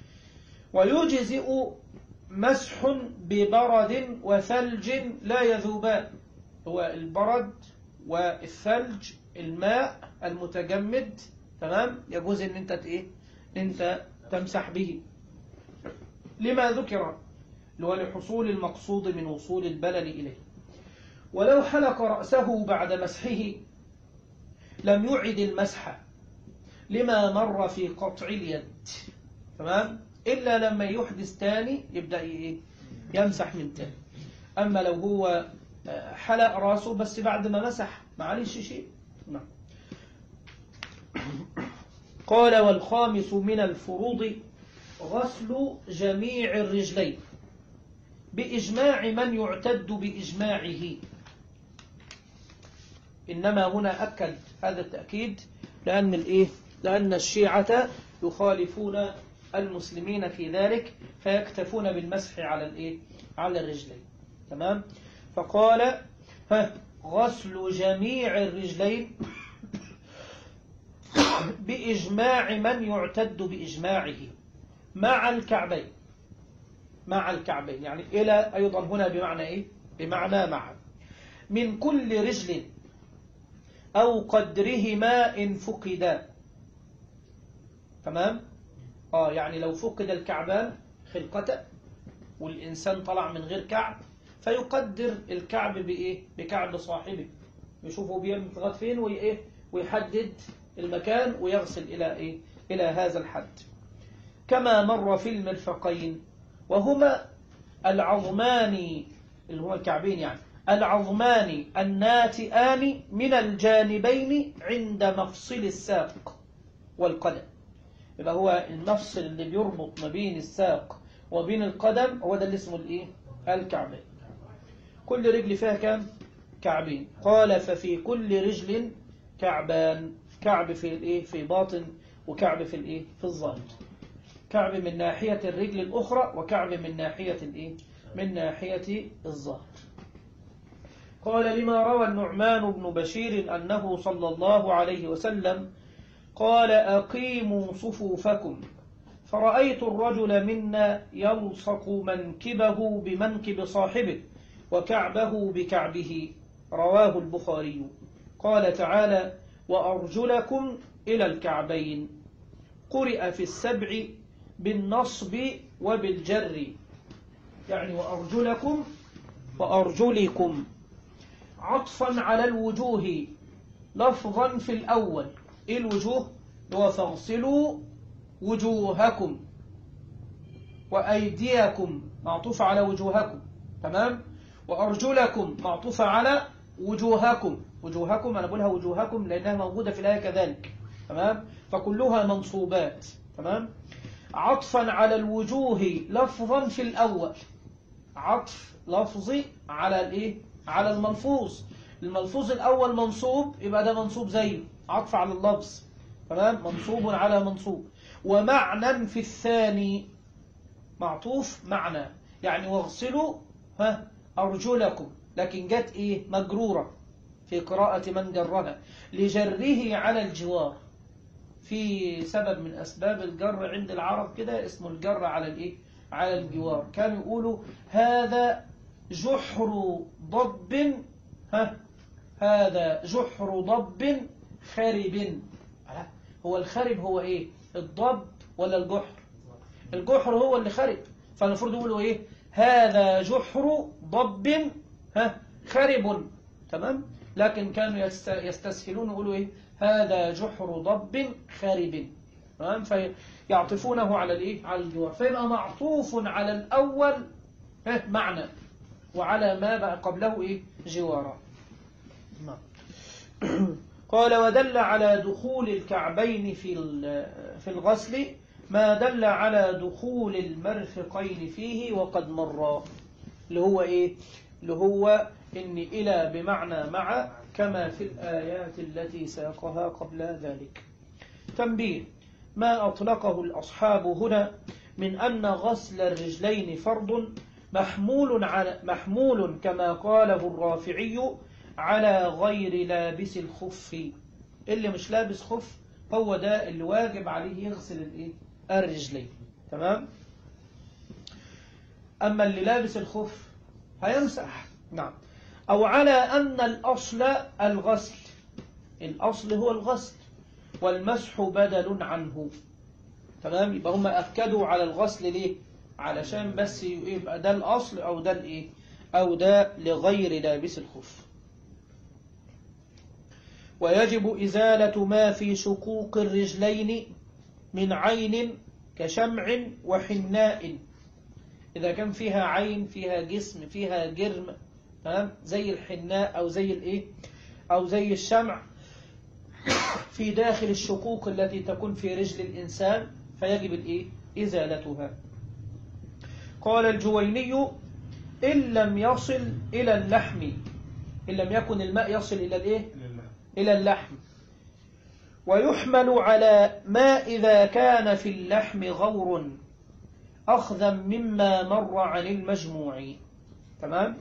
ويجزئ مسح ببرد وثلج لا يذوبان. هو البرد والثلج الماء المتجمد، تمام، يجوز ان انت ايه؟ انت تمسح به لما ذكر، لحصول المقصود من وصول البلل إليه. ولو حلق رأسه بعد مسحه لم يعد المسح لما مر في قطع اليد، تمام، إلا لما يحدث تاني يبدأ يمسح من تاني. أما لو هو حلق رأسه بس بعد ما مسح معلش شيء. نعم. قال والخامس من الفروض غسل جميع الرجلين بإجماع من يعتد بإجماعه. إنما هنا أكد هذا التأكيد لأن الإيه؟ لأن الشيعة يخالفون المسلمين في ذلك فيكتفون بالمسح على الإيه؟ على الرجلين، تمام. فقال ها غسل جميع الرجلين بإجماع من يعتد بإجماعه مع الكعبين. مع الكعبين يعني إلى أيضا هنا بمعنى إيه؟ بمعنى مع. من كل رجل أو قدرهما إن فقدا. تمام؟ آه يعني لو فقد الكعبان خلقته والإنسان طلع من غير كعب فيقدر الكعب بإيه؟ بكعب صاحبه، يشوفه بيمت لغاية فين وإيه؟ ويحدد المكان ويغسل إلى إيه؟ إلى هذا الحد. كما مر في المرفقين وهما العظمان اللي هو الكعبين يعني العظمان الناتئان من الجانبين عند مفصل الساق والقدم. يبقى هو المفصل اللي بيربط ما بين الساق وبين القدم هو ده اللي اسمه الايه؟ الكعبين. كل رجل فيها كام؟ كعبين. قال ففي كل رجل كعبان، كعب في الايه؟ في باطن وكعب في الايه؟ في الظاهر. كعب من ناحية الرجل الأخرى وكعب من ناحية الايه؟ من ناحية الظهر. قال لما روى النعمان بن بشير أنه صلى الله عليه وسلم قال أقيموا صفوفكم فرأيت الرجل منا يلصق منكبه بمنكب صاحبه وكعبه بكعبه. رواه البخاري. قال تعالى وأرجلكم إلى الكعبين. قرئ في السبع بالنصب وبالجر يعني وأرجلكم وأرجلكم عطفا على الوجوه لفظا في الأول. إيه الوجوه؟ هو فاغسلوا وجوهكم وأيديكم معطوف على وجوهكم. تمام؟ وأرجلكم معطوف على وجوهكم. وجوهكم أنا بقولها وجوهكم لأنها موجودة في الآية كذلك. تمام؟ فكلها منصوبات. تمام؟ عطفا على الوجوه لفظا في الأول. عطف لفظي على الايه؟ على الملفوظ. الملفوظ الأول منصوب يبقى ده منصوب زيه، عطف على اللفظ. تمام؟ منصوب على منصوب. ومعنى في الثاني معطوف معنى يعني واغسلوا ها أرجلكم، لكن جت إيه؟ مجرورة في قراءة من جرها لجره على الجوار. في سبب من أسباب الجر عند العرب كده اسمه الجر على الإيه؟ على الجوار. كانوا يقولوا هذا جحر ضب ها هذا جحر ضب خرب. هو الخرب هو إيه؟ الضب ولا الجحر؟ الجحر هو اللي خرب، فالمفروض يقولوا إيه؟ هذا جحر ضب ها خرب. تمام؟ لكن كانوا يستسهلون يقولوا إيه؟ هذا جحر ضب خارب. تمام؟ فيعطفونه على الايه؟ على الجوار، فيبقى معطوف على الاول معنى وعلى ما بقى قبله ايه؟ جوارا. قال ودل على دخول الكعبين في في الغسل ما دل على دخول المرفقين فيه وقد مر. اللي هو ايه؟ اللي هو ان الى بمعنى مع كما في الآيات التي ساقها قبل ذلك. تنبيه: ما أطلقه الأصحاب هنا من أن غسل الرجلين فرض محمول على محمول كما قاله الرافعي على غير لابس الخف. اللي مش لابس خف هو ده اللي واجب عليه يغسل الايه؟ الرجلين. تمام؟ أما اللي لابس الخف هيمسح. نعم. أو على أن الأصل الغسل، الأصل هو الغسل والمسح بدل عنه. تمام؟ يبقى هم أكدوا على الغسل ليه؟ علشان بس يبقى ده الأصل أو ده الإيه؟ أو ده لغير لابس الخف. ويجب إزالة ما في شقوق الرجلين من عين كشمع وحناء. إذا كان فيها عين فيها جسم فيها جرم، تمام؟ زي الحناء أو زي الإيه؟ أو زي الشمع في داخل الشقوق التي تكون في رجل الإنسان فيجب الإيه؟ إزالتها. قال الجويني إن لم يصل إلى اللحم، إن لم يكن الماء يصل إلى الإيه؟ إلى اللحم. ويحمل على ما إذا كان في اللحم غور أخذا مما مر عن المجموع. تمام؟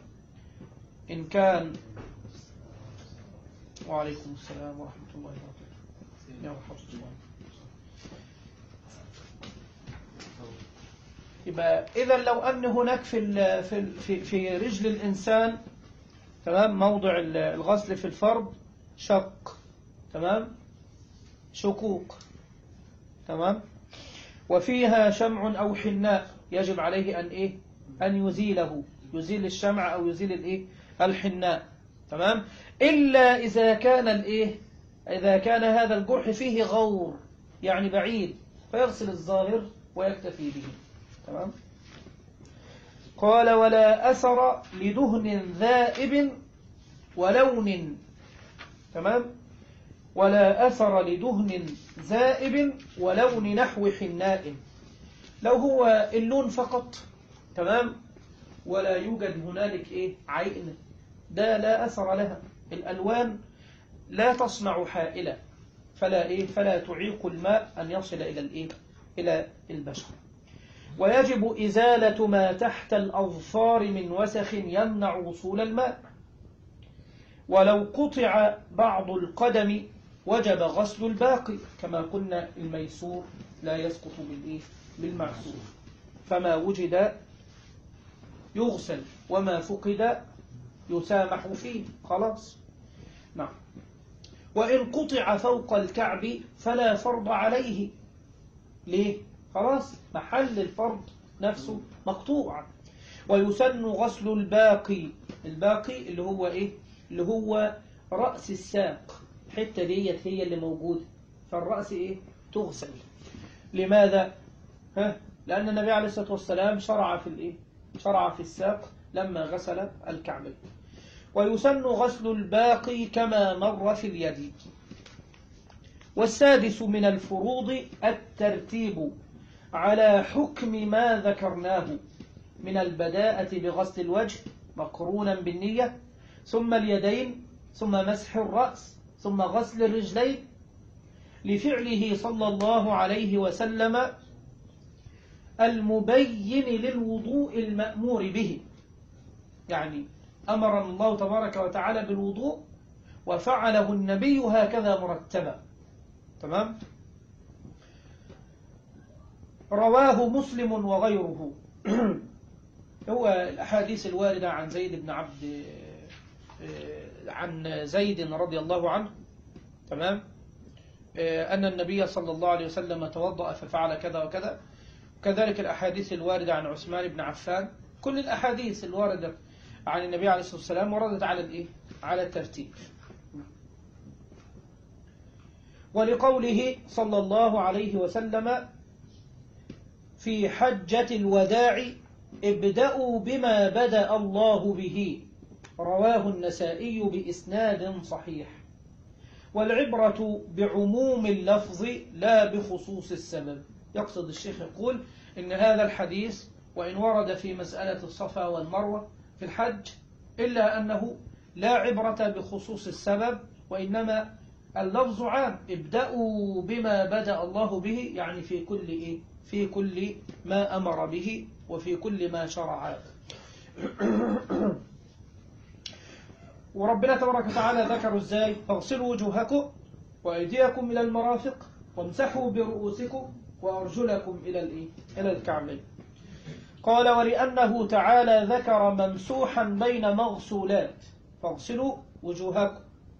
إن كان. وعليكم السلام ورحمة الله وبركاته. يبقى إذا لو أن هناك في في في رجل الإنسان تمام موضع الغسل في الفرض شق تمام شقوق تمام وفيها شمع أو حناء يجب عليه أن إيه أن يزيله يزيل الشمع أو يزيل الإيه الحناء تمام إلا إذا كان الإيه إذا كان هذا الجرح فيه غور يعني بعيد فيغسل الظاهر ويكتفي به تمام. قال ولا أثر لدهن ذائب ولون تمام ولا أثر لدهن ذائب ولون نحو حناء لو هو اللون فقط تمام ولا يوجد هنالك إيه عين ده لا أثر لها الألوان لا تصنع حائلة فلا إيه فلا تعيق الماء أن يصل إلى الإيه إلى البشرة. ويجب إزالة ما تحت الأظفار من وسخ يمنع وصول الماء. ولو قطع بعض القدم وجب غسل الباقي كما قلنا الميسور لا يسقط بالإيه بالمعسور فما وجد يغسل وما فقد يسامح فيه خلاص. نعم. وإن قطع فوق الكعب فلا فرض عليه ليه خلاص محل الفرض نفسه مقطوع. ويسن غسل الباقي الباقي اللي هو إيه اللي هو رأس الساق الحتة ديت هي اللي موجودة فالرأس إيه تغسل. لماذا ها لأن النبي عليه الصلاة والسلام شرع في الإيه شرع في الساق لما غسل الكعبين. ويسن غسل الباقي كما مر في اليد. والسادس من الفروض الترتيب على حكم ما ذكرناه من البداءة بغسل الوجه مقرونا بالنية ثم اليدين ثم مسح الرأس ثم غسل الرجلين لفعله صلى الله عليه وسلم المبين للوضوء المأمور به يعني أمر الله تبارك وتعالى بالوضوء وفعله النبي هكذا مرتبا تمام. رواه مسلم وغيره. هو الأحاديث الواردة عن زيد بن عبد عن زيد رضي الله عنه تمام أن النبي صلى الله عليه وسلم توضأ ففعل كذا وكذا. كذلك الأحاديث الواردة عن عثمان بن عفان كل الأحاديث الواردة عن النبي عليه الصلاة والسلام وردت على الإيه على الترتيب. ولقوله صلى الله عليه وسلم في حجة الوداع ابدأوا بما بدأ الله به رواه النسائي بإسناد صحيح. والعبرة بعموم اللفظ لا بخصوص السبب. يقصد الشيخ يقول إن هذا الحديث وإن ورد في مسألة الصفا والمروة في الحج إلا أنه لا عبرة بخصوص السبب وإنما اللفظ عام ابدأوا بما بدأ الله به يعني في كل إيه في كل ما أمر به وفي كل ما شرع. وربنا تبارك وتعالى ذكروا ازاي فاغسلوا وجوهكم وأيديكم إلى المرافق وامسحوا برؤوسكم وأرجلكم إلى الإيه إلى الكعبين. قال ولأنه تعالى ذكر ممسوحا بين مغسولات فاغسلوا وجوهكم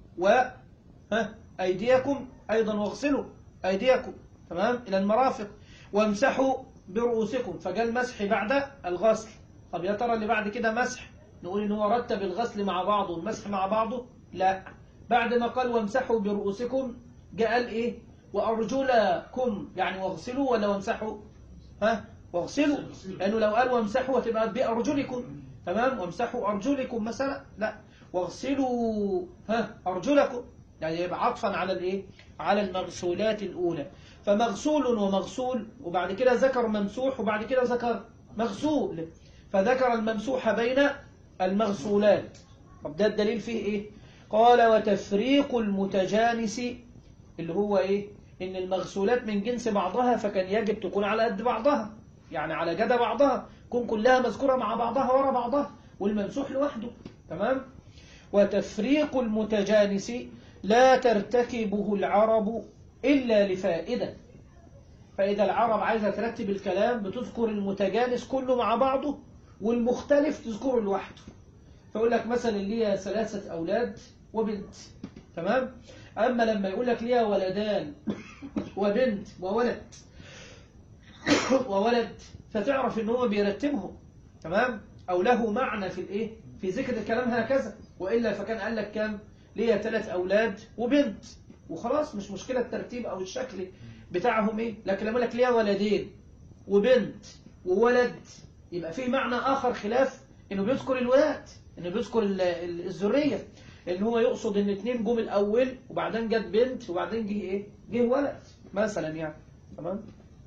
وأيديكم أيضا واغسلوا أيديكم تمام إلى المرافق وامسحوا برؤوسكم فقال مسح بعد الغسل. طب يا ترى اللي بعد كده مسح نقول إن هو رتب الغسل مع بعضه والمسح مع بعضه لا بعد ما قال وامسحوا برؤوسكم جاء قال إيه وأرجلكم يعني واغسلوا ولا وامسحوا ها واغسلوا لأنه لو قال وامسحوا هتبقى بأرجلكم تمام وامسحوا أرجلكم مثلا لا واغسلوا ها أرجلكم يعني يبقى عطفا على الإيه على المغسولات الأولى. فمغسول ومغسول وبعد كده ذكر ممسوح وبعد كده ذكر مغسول فذكر الممسوح بين المغسولات. طب ده الدليل فيه إيه قال وتفريق المتجانس اللي هو إيه إن المغسولات من جنس بعضها فكان يجب تكون على قد بعضها يعني على جد بعضها تكون كلها مذكورة مع بعضها ورا بعضها والممسوح لوحده تمام. وتفريق المتجانس لا ترتكبه العرب إلا لفائدة. فإذا العرب عايزة ترتب الكلام بتذكر المتجانس كله مع بعضه والمختلف تذكره لوحده. فيقول لك مثلا ليها ثلاثة أولاد وبنت، تمام؟ أما لما يقول لك ليها ولدان وبنت وولد وولد فتعرف إن هو بيرتبهم، تمام؟ أو له معنى في الإيه؟ في ذكر الكلام هكذا. وإلا فكان قال لك كام؟ ليها ثلاث أولاد وبنت وخلاص، مش مشكلة الترتيب أو الشكل بتاعهم إيه. لكن لما يقول لك ليها ولدين وبنت وولد يبقى في معنى آخر خلاف إنه بيذكر الولاد، إنه بيذكر الذرية، إن هو يقصد إن اتنين جم الأول وبعدين جت بنت وبعدين جه إيه؟ جه ولد مثلا يعني، تمام؟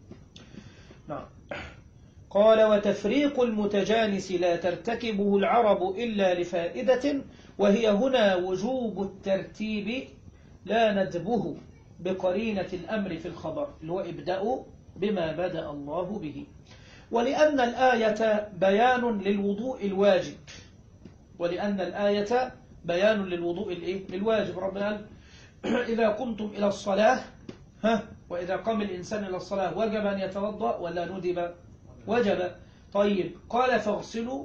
نعم. قال وتفريق المتجانس لا ترتكبه العرب إلا لفائدة، وهي هنا وجوب الترتيب لا ندبه بقرينة الأمر في الخبر، اللي هو ابدأوا بما بدأ الله به. ولأن الآية بيان للوضوء الواجب، ولأن الآية بيان للوضوء الإيه؟ الواجب. ربنا قال إذا قمتم إلى الصلاة ها وإذا قام الإنسان إلى الصلاة وجب أن يتوضأ ولا ندب؟ وجب. طيب قال فاغسلوا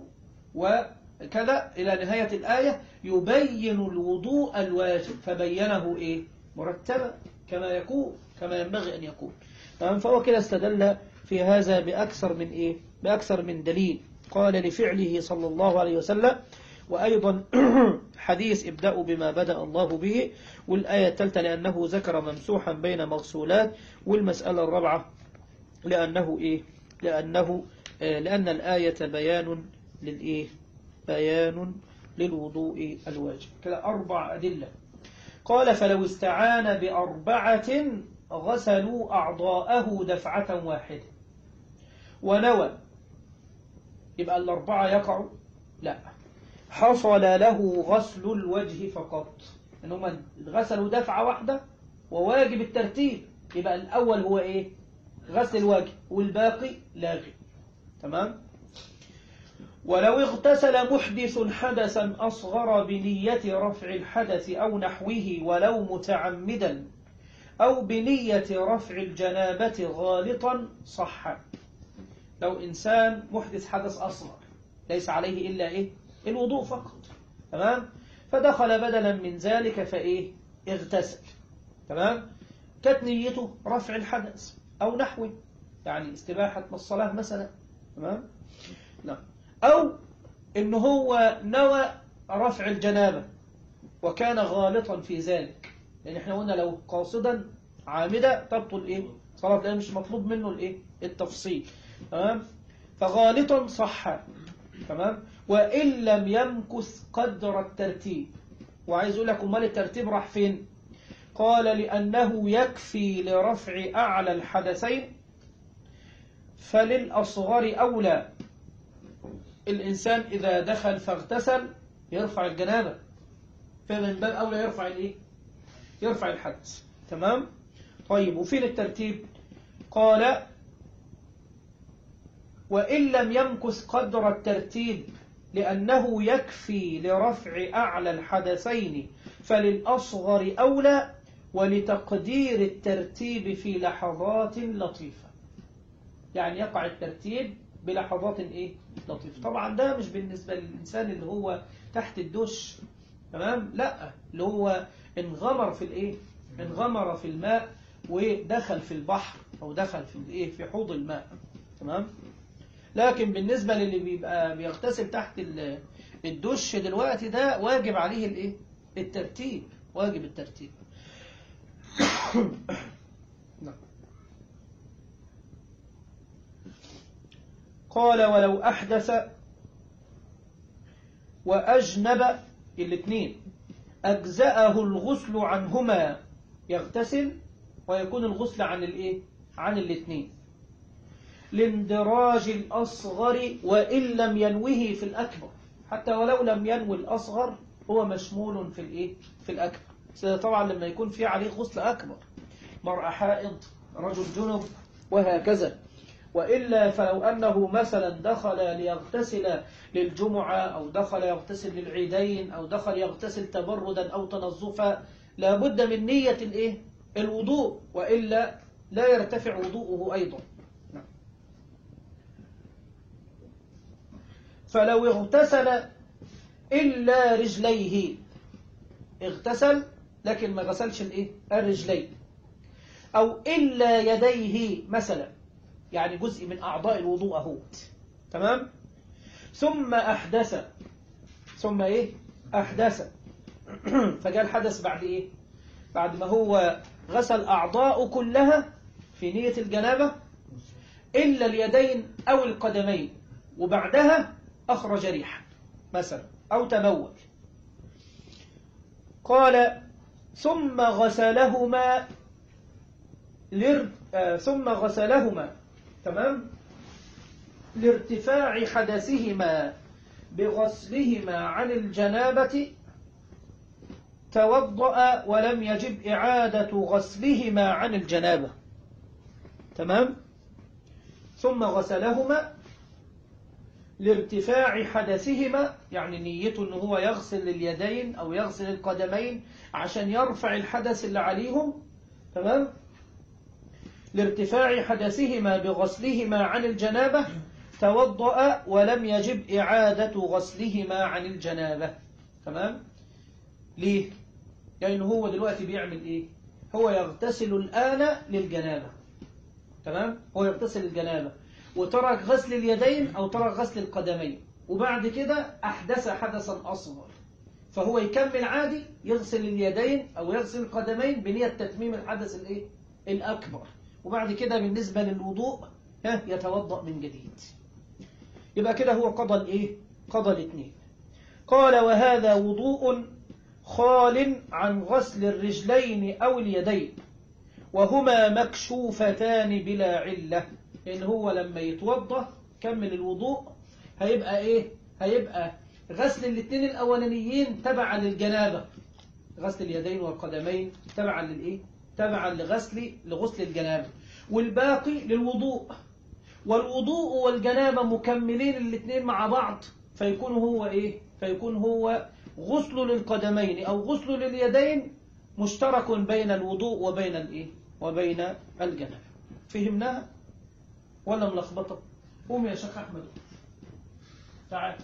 وكذا إلى نهاية الآية يبين الوضوء الواجب، فبينه إيه؟ مرتبا كما يكون، كما ينبغي أن يكون. تمام؟ فهو كده استدل في هذا بأكثر من إيه؟ بأكثر من دليل. قال لفعله صلى الله عليه وسلم، وأيضا حديث ابدأوا بما بدأ الله به، والآية الثالثة لأنه ذكر ممسوحا بين مغسولات، والمسألة الرابعة لأنه إيه؟ لأنه آه لأن الآية بيان للإيه؟ بيان للوضوء الواجب. كده أربع أدلة. قال فلو استعان بأربعة غسلوا أعضاءه دفعة واحدة ونوى، يبقى الأربعة يقعوا؟ لا، حصل له غسل الوجه فقط، إنهم غسلوا دفعة واحدة وواجب الترتيب. يبقى الأول هو إيه؟ غسل الوجه والباقي لاغي، تمام؟ ولو اغتسل محدث حدثا أصغر بنية رفع الحدث أو نحوه ولو متعمدا أو بنية رفع الجنابة غالطا صح. لو إنسان محدث حدث أصغر ليس عليه إلا إيه؟ الوضوء فقط، تمام؟ فدخل بدلا من ذلك فإيه؟ اغتسل، تمام؟ كانت نيته رفع الحدث أو نحوه، يعني استباحة الصلاة مثلا، تمام؟ نعم. أو إن هو نوى رفع الجنابة وكان غالطا في ذلك، لأن احنا قلنا لو قاصدا عامدة تبطل إيه؟ صلاة، لأن مش مطلوب منه الإيه؟ التفصيل، تمام؟ فغالطا صح، تمام؟ وإن لم يمكث قدر الترتيب. وعايز أقول لك أمال الترتيب راح فين؟ قال لأنه يكفي لرفع أعلى الحدثين فللأصغر أولى. الإنسان إذا دخل فاغتسل يرفع الجنابة، فمن باب أولى يرفع الإيه؟ يرفع الحدث، تمام؟ طيب وفين الترتيب؟ قال وإن لم يمكث قدر الترتيب لأنه يكفي لرفع أعلى الحدثين فللأصغر أولى ولتقدير الترتيب في لحظات لطيفة. يعني يقع الترتيب بلحظات إيه؟ لطيفة. طبعا ده مش بالنسبة للإنسان اللي هو تحت الدش، تمام؟ لا، اللي هو انغمر في الإيه؟ انغمر في الماء ودخل في البحر أو دخل في الإيه؟ في حوض الماء، تمام؟ لكن بالنسبة للي بيبقى بيغتسل تحت الدش دلوقتي ده واجب عليه الإيه؟ الترتيب، واجب الترتيب. نعم. قال ولو أحدث وأجنب الاثنين أجزأه الغسل عنهما، يغتسل ويكون الغسل عن الإيه؟ عن الاثنين، لاندراج الأصغر وإن لم ينوه في الأكبر. حتى ولو لم ينوي الأصغر هو مشمول في الإيه؟ في الأكبر. طبعا لما يكون في عليه غسل أكبر، مرأة حائض، رجل جنب، وهكذا. وإلا فلو أنه مثلا دخل ليغتسل للجمعة أو دخل يغتسل للعيدين أو دخل يغتسل تبردا أو تنظفا، لابد من نية الإيه؟ الوضوء، وإلا لا يرتفع وضوءه أيضا. فلو اغتسل إلا رجليه، اغتسل لكن ما غسلش الايه الرجلين، أو إلا يديه مثلا، يعني جزء من أعضاء الوضوء أهو، تمام. ثم أحدث، ثم إيه أحدث فجاء الحدث بعد إيه؟ بعد ما هو غسل أعضاء كلها في نية الجنابة إلا اليدين أو القدمين، وبعدها أخرج ريحا مثلا أو تبول. قال ثم غسلهما لر... آه ثم غسلهما تمام لارتفاع حدثهما بغسلهما عن الجنابة، توضأ ولم يجب إعادة غسلهما عن الجنابة، تمام. ثم غسلهما لارتفاع حدثهما، يعني نيته أنه هو يغسل اليدين أو يغسل القدمين عشان يرفع الحدث اللي عليهم، تمام. لارتفاع حدثهما بغسلهما عن الجنابة، توضأ ولم يجب إعادة غسلهما عن الجنابة، تمام. ليه؟ لأنه هو دلوقتي بيعمل إيه؟ هو يغتسل الآن للجنابة، تمام. هو يغتسل الجنابة وترك غسل اليدين أو ترك غسل القدمين، وبعد كده أحدث حدثا أصغر، فهو يكمل عادي يغسل اليدين أو يغسل القدمين بنية تتميم الحدث الإيه؟ الأكبر، وبعد كده بالنسبة للوضوء ها يتوضأ من جديد. يبقى كده هو قضى الإيه؟ قضى الاثنين. قال وهذا وضوء خال عن غسل الرجلين أو اليدين، وهما مكشوفتان بلا علة. إن هو لما يتوضأ كمل الوضوء هيبقى إيه؟ هيبقى غسل الاثنين الأولانيين تبعا للجنابة، غسل اليدين والقدمين تبعا للإيه؟ تبعا لغسل لغسل الجنابة، والباقي للوضوء. والوضوء والجنابة مكملين الاثنين مع بعض، فيكون هو إيه؟ فيكون هو غسل للقدمين أو غسل لليدين مشترك بين الوضوء وبين الإيه؟ وبين الجنابة. فهمناها ولا ملخبطة؟ قوم يا شيخ أحمد تعال.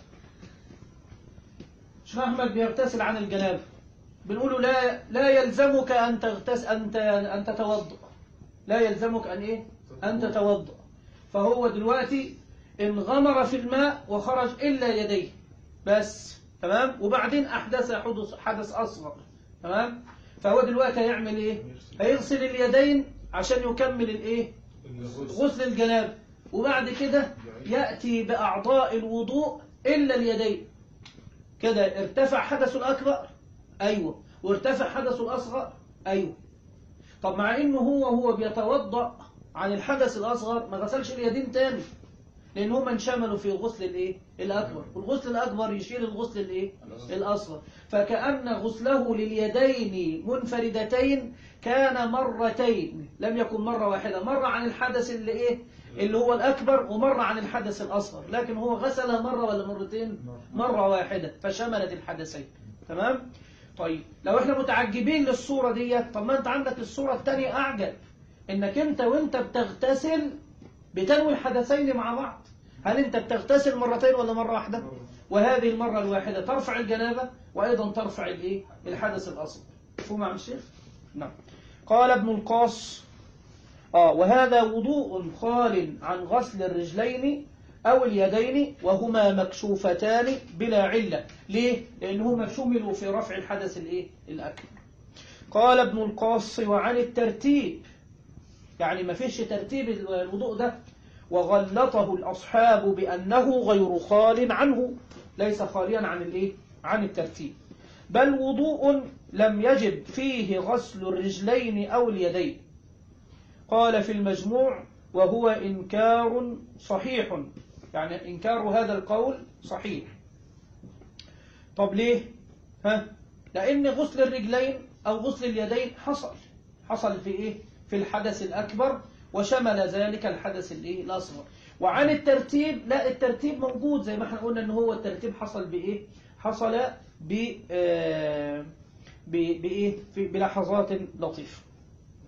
شيخ أحمد بيغتسل عن الجنابة، بنقوله لا لا يلزمك أن تغتسل أن أن تتوضأ، لا يلزمك أن إيه؟ أن تتوضأ. فهو دلوقتي انغمر في الماء وخرج إلا يديه بس، تمام. وبعدين أحدث حدث حدث أصغر، تمام. فهو دلوقتي هيعمل إيه؟ هيغسل اليدين عشان يكمل الإيه؟ غسل الجنابة، وبعد كده يأتي بأعضاء الوضوء إلا اليدين. كده ارتفع حدث الأكبر، أيوة، وارتفع حدث الأصغر، أيوة. طب مع إنه هو هو بيتوضأ عن الحدث الأصغر ما غسلش اليدين تاني، لأن هم انشملوا في الغسل الإيه؟ الأكبر، والغسل الأكبر يشيل الغسل الإيه؟ الأصغر. فكأن غسله لليدين منفردتين كان مرتين، لم يكن مرة واحدة، مرة عن الحدث اللي إيه؟ اللي هو الأكبر، ومرة عن الحدث الأصغر، لكن هو غسلها مرة ولا مرتين؟ مرة واحدة، فشملت الحدثين، تمام. طيب لو احنا متعجبين للصورة دي، طب ما انت عندك الصورة الثانية أعجب، انك انت وانت بتغتسل بتنوي الحدثين مع بعض. هل انت بتغتسل مرتين ولا مرة واحدة؟ وهذه المرة الواحدة ترفع الجنابة وأيضا ترفع الايه؟ الحدث الأصغر. مفهوم يا الشيخ؟ نعم. قال ابن القاص آه وهذا وضوء خال عن غسل الرجلين أو اليدين وهما مكشوفتان بلا علة. ليه؟ لأنهما شملوا في رفع الحدث الإيه؟ الأكبر. قال ابن القاص وعن الترتيب، يعني ما فيش ترتيب الوضوء ده، وغلطه الأصحاب بأنه غير خال عنه، ليس خاليا عن الإيه؟ عن الترتيب، بل وضوء لم يجب فيه غسل الرجلين أو اليدين. قال في المجموع وهو إنكار صحيح، يعني إنكار هذا القول صحيح. طب ليه؟ ها؟ لأن غسل الرجلين أو غسل اليدين حصل حصل في إيه؟ في الحدث الأكبر، وشمل ذلك الحدث الإيه؟ الأصغر. وعن الترتيب لا، الترتيب موجود زي ما احنا قلنا إن هو الترتيب حصل بإيه؟ حصل ب آه بإيه؟ بلحظات لطيفة.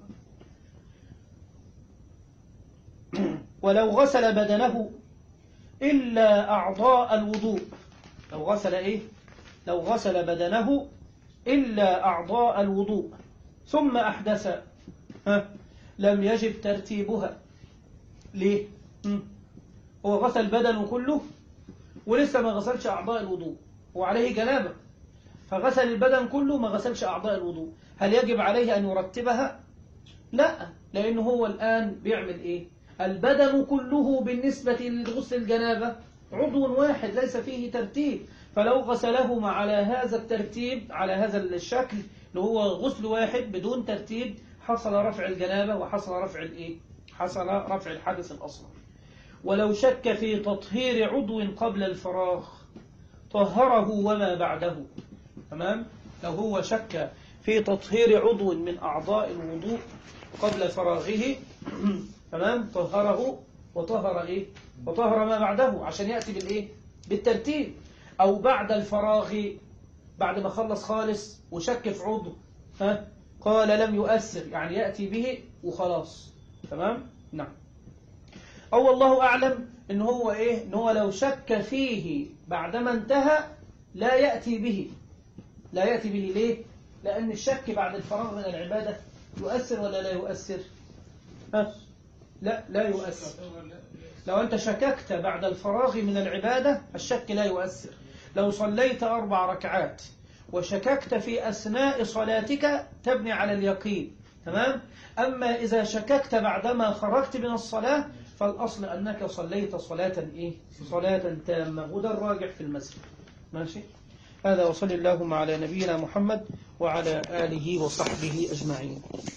ولو غسل بدنه إلا أعضاء الوضوء. لو غسل إيه؟ لو غسل بدنه إلا أعضاء الوضوء ثم أحدث، ها، لم يجب ترتيبها. ليه؟ هم؟ هو غسل بدنه كله ولسه ما غسلش أعضاء الوضوء وعليه جنابة، فغسل البدن كله ما غسلش أعضاء الوضوء، هل يجب عليه أن يرتبها؟ لا، لأنه هو الآن بيعمل إيه؟ البدن كله بالنسبة لغسل الجنابة عضو واحد ليس فيه ترتيب، فلو غسلهما على هذا الترتيب على هذا الشكل اللي هو غسل واحد بدون ترتيب حصل رفع الجنابة وحصل رفع الإيه؟ حصل رفع الحدث الأصغر. ولو شك في تطهير عضو قبل الفراغ طهره وما بعده. تمام؟ لو هو شك في تطهير عضو من أعضاء الوضوء قبل فراغه، تمام، طهره وطهر إيه؟ وطهر ما بعده عشان يأتي بالإيه؟ بالترتيب. أو بعد الفراغ بعد ما خلص خالص وشك في عضو، ها، قال لم يؤثر، يعني يأتي به وخلاص. تمام؟ نعم. أو والله أعلم إن هو إيه؟ إن هو لو شك فيه بعدما انتهى لا يأتي به. لا يأتي به ليه؟ لأن الشك بعد الفراغ من العبادة يؤثر ولا لا يؤثر؟ ها؟ لا، لا يؤثر. لو أنت شككت بعد الفراغ من العبادة الشك لا يؤثر. لو صليت أربع ركعات وشككت في أثناء صلاتك تبني على اليقين. تمام؟ أما إذا شككت بعدما خرجت من الصلاة فالأصل أنك صليت صلاة إيه؟ صلاة تامة، وده الراجح في المسجد. ماشي؟ هذا وصلى اللهم على نبينا محمد وعلى آله وصحبه أجمعين.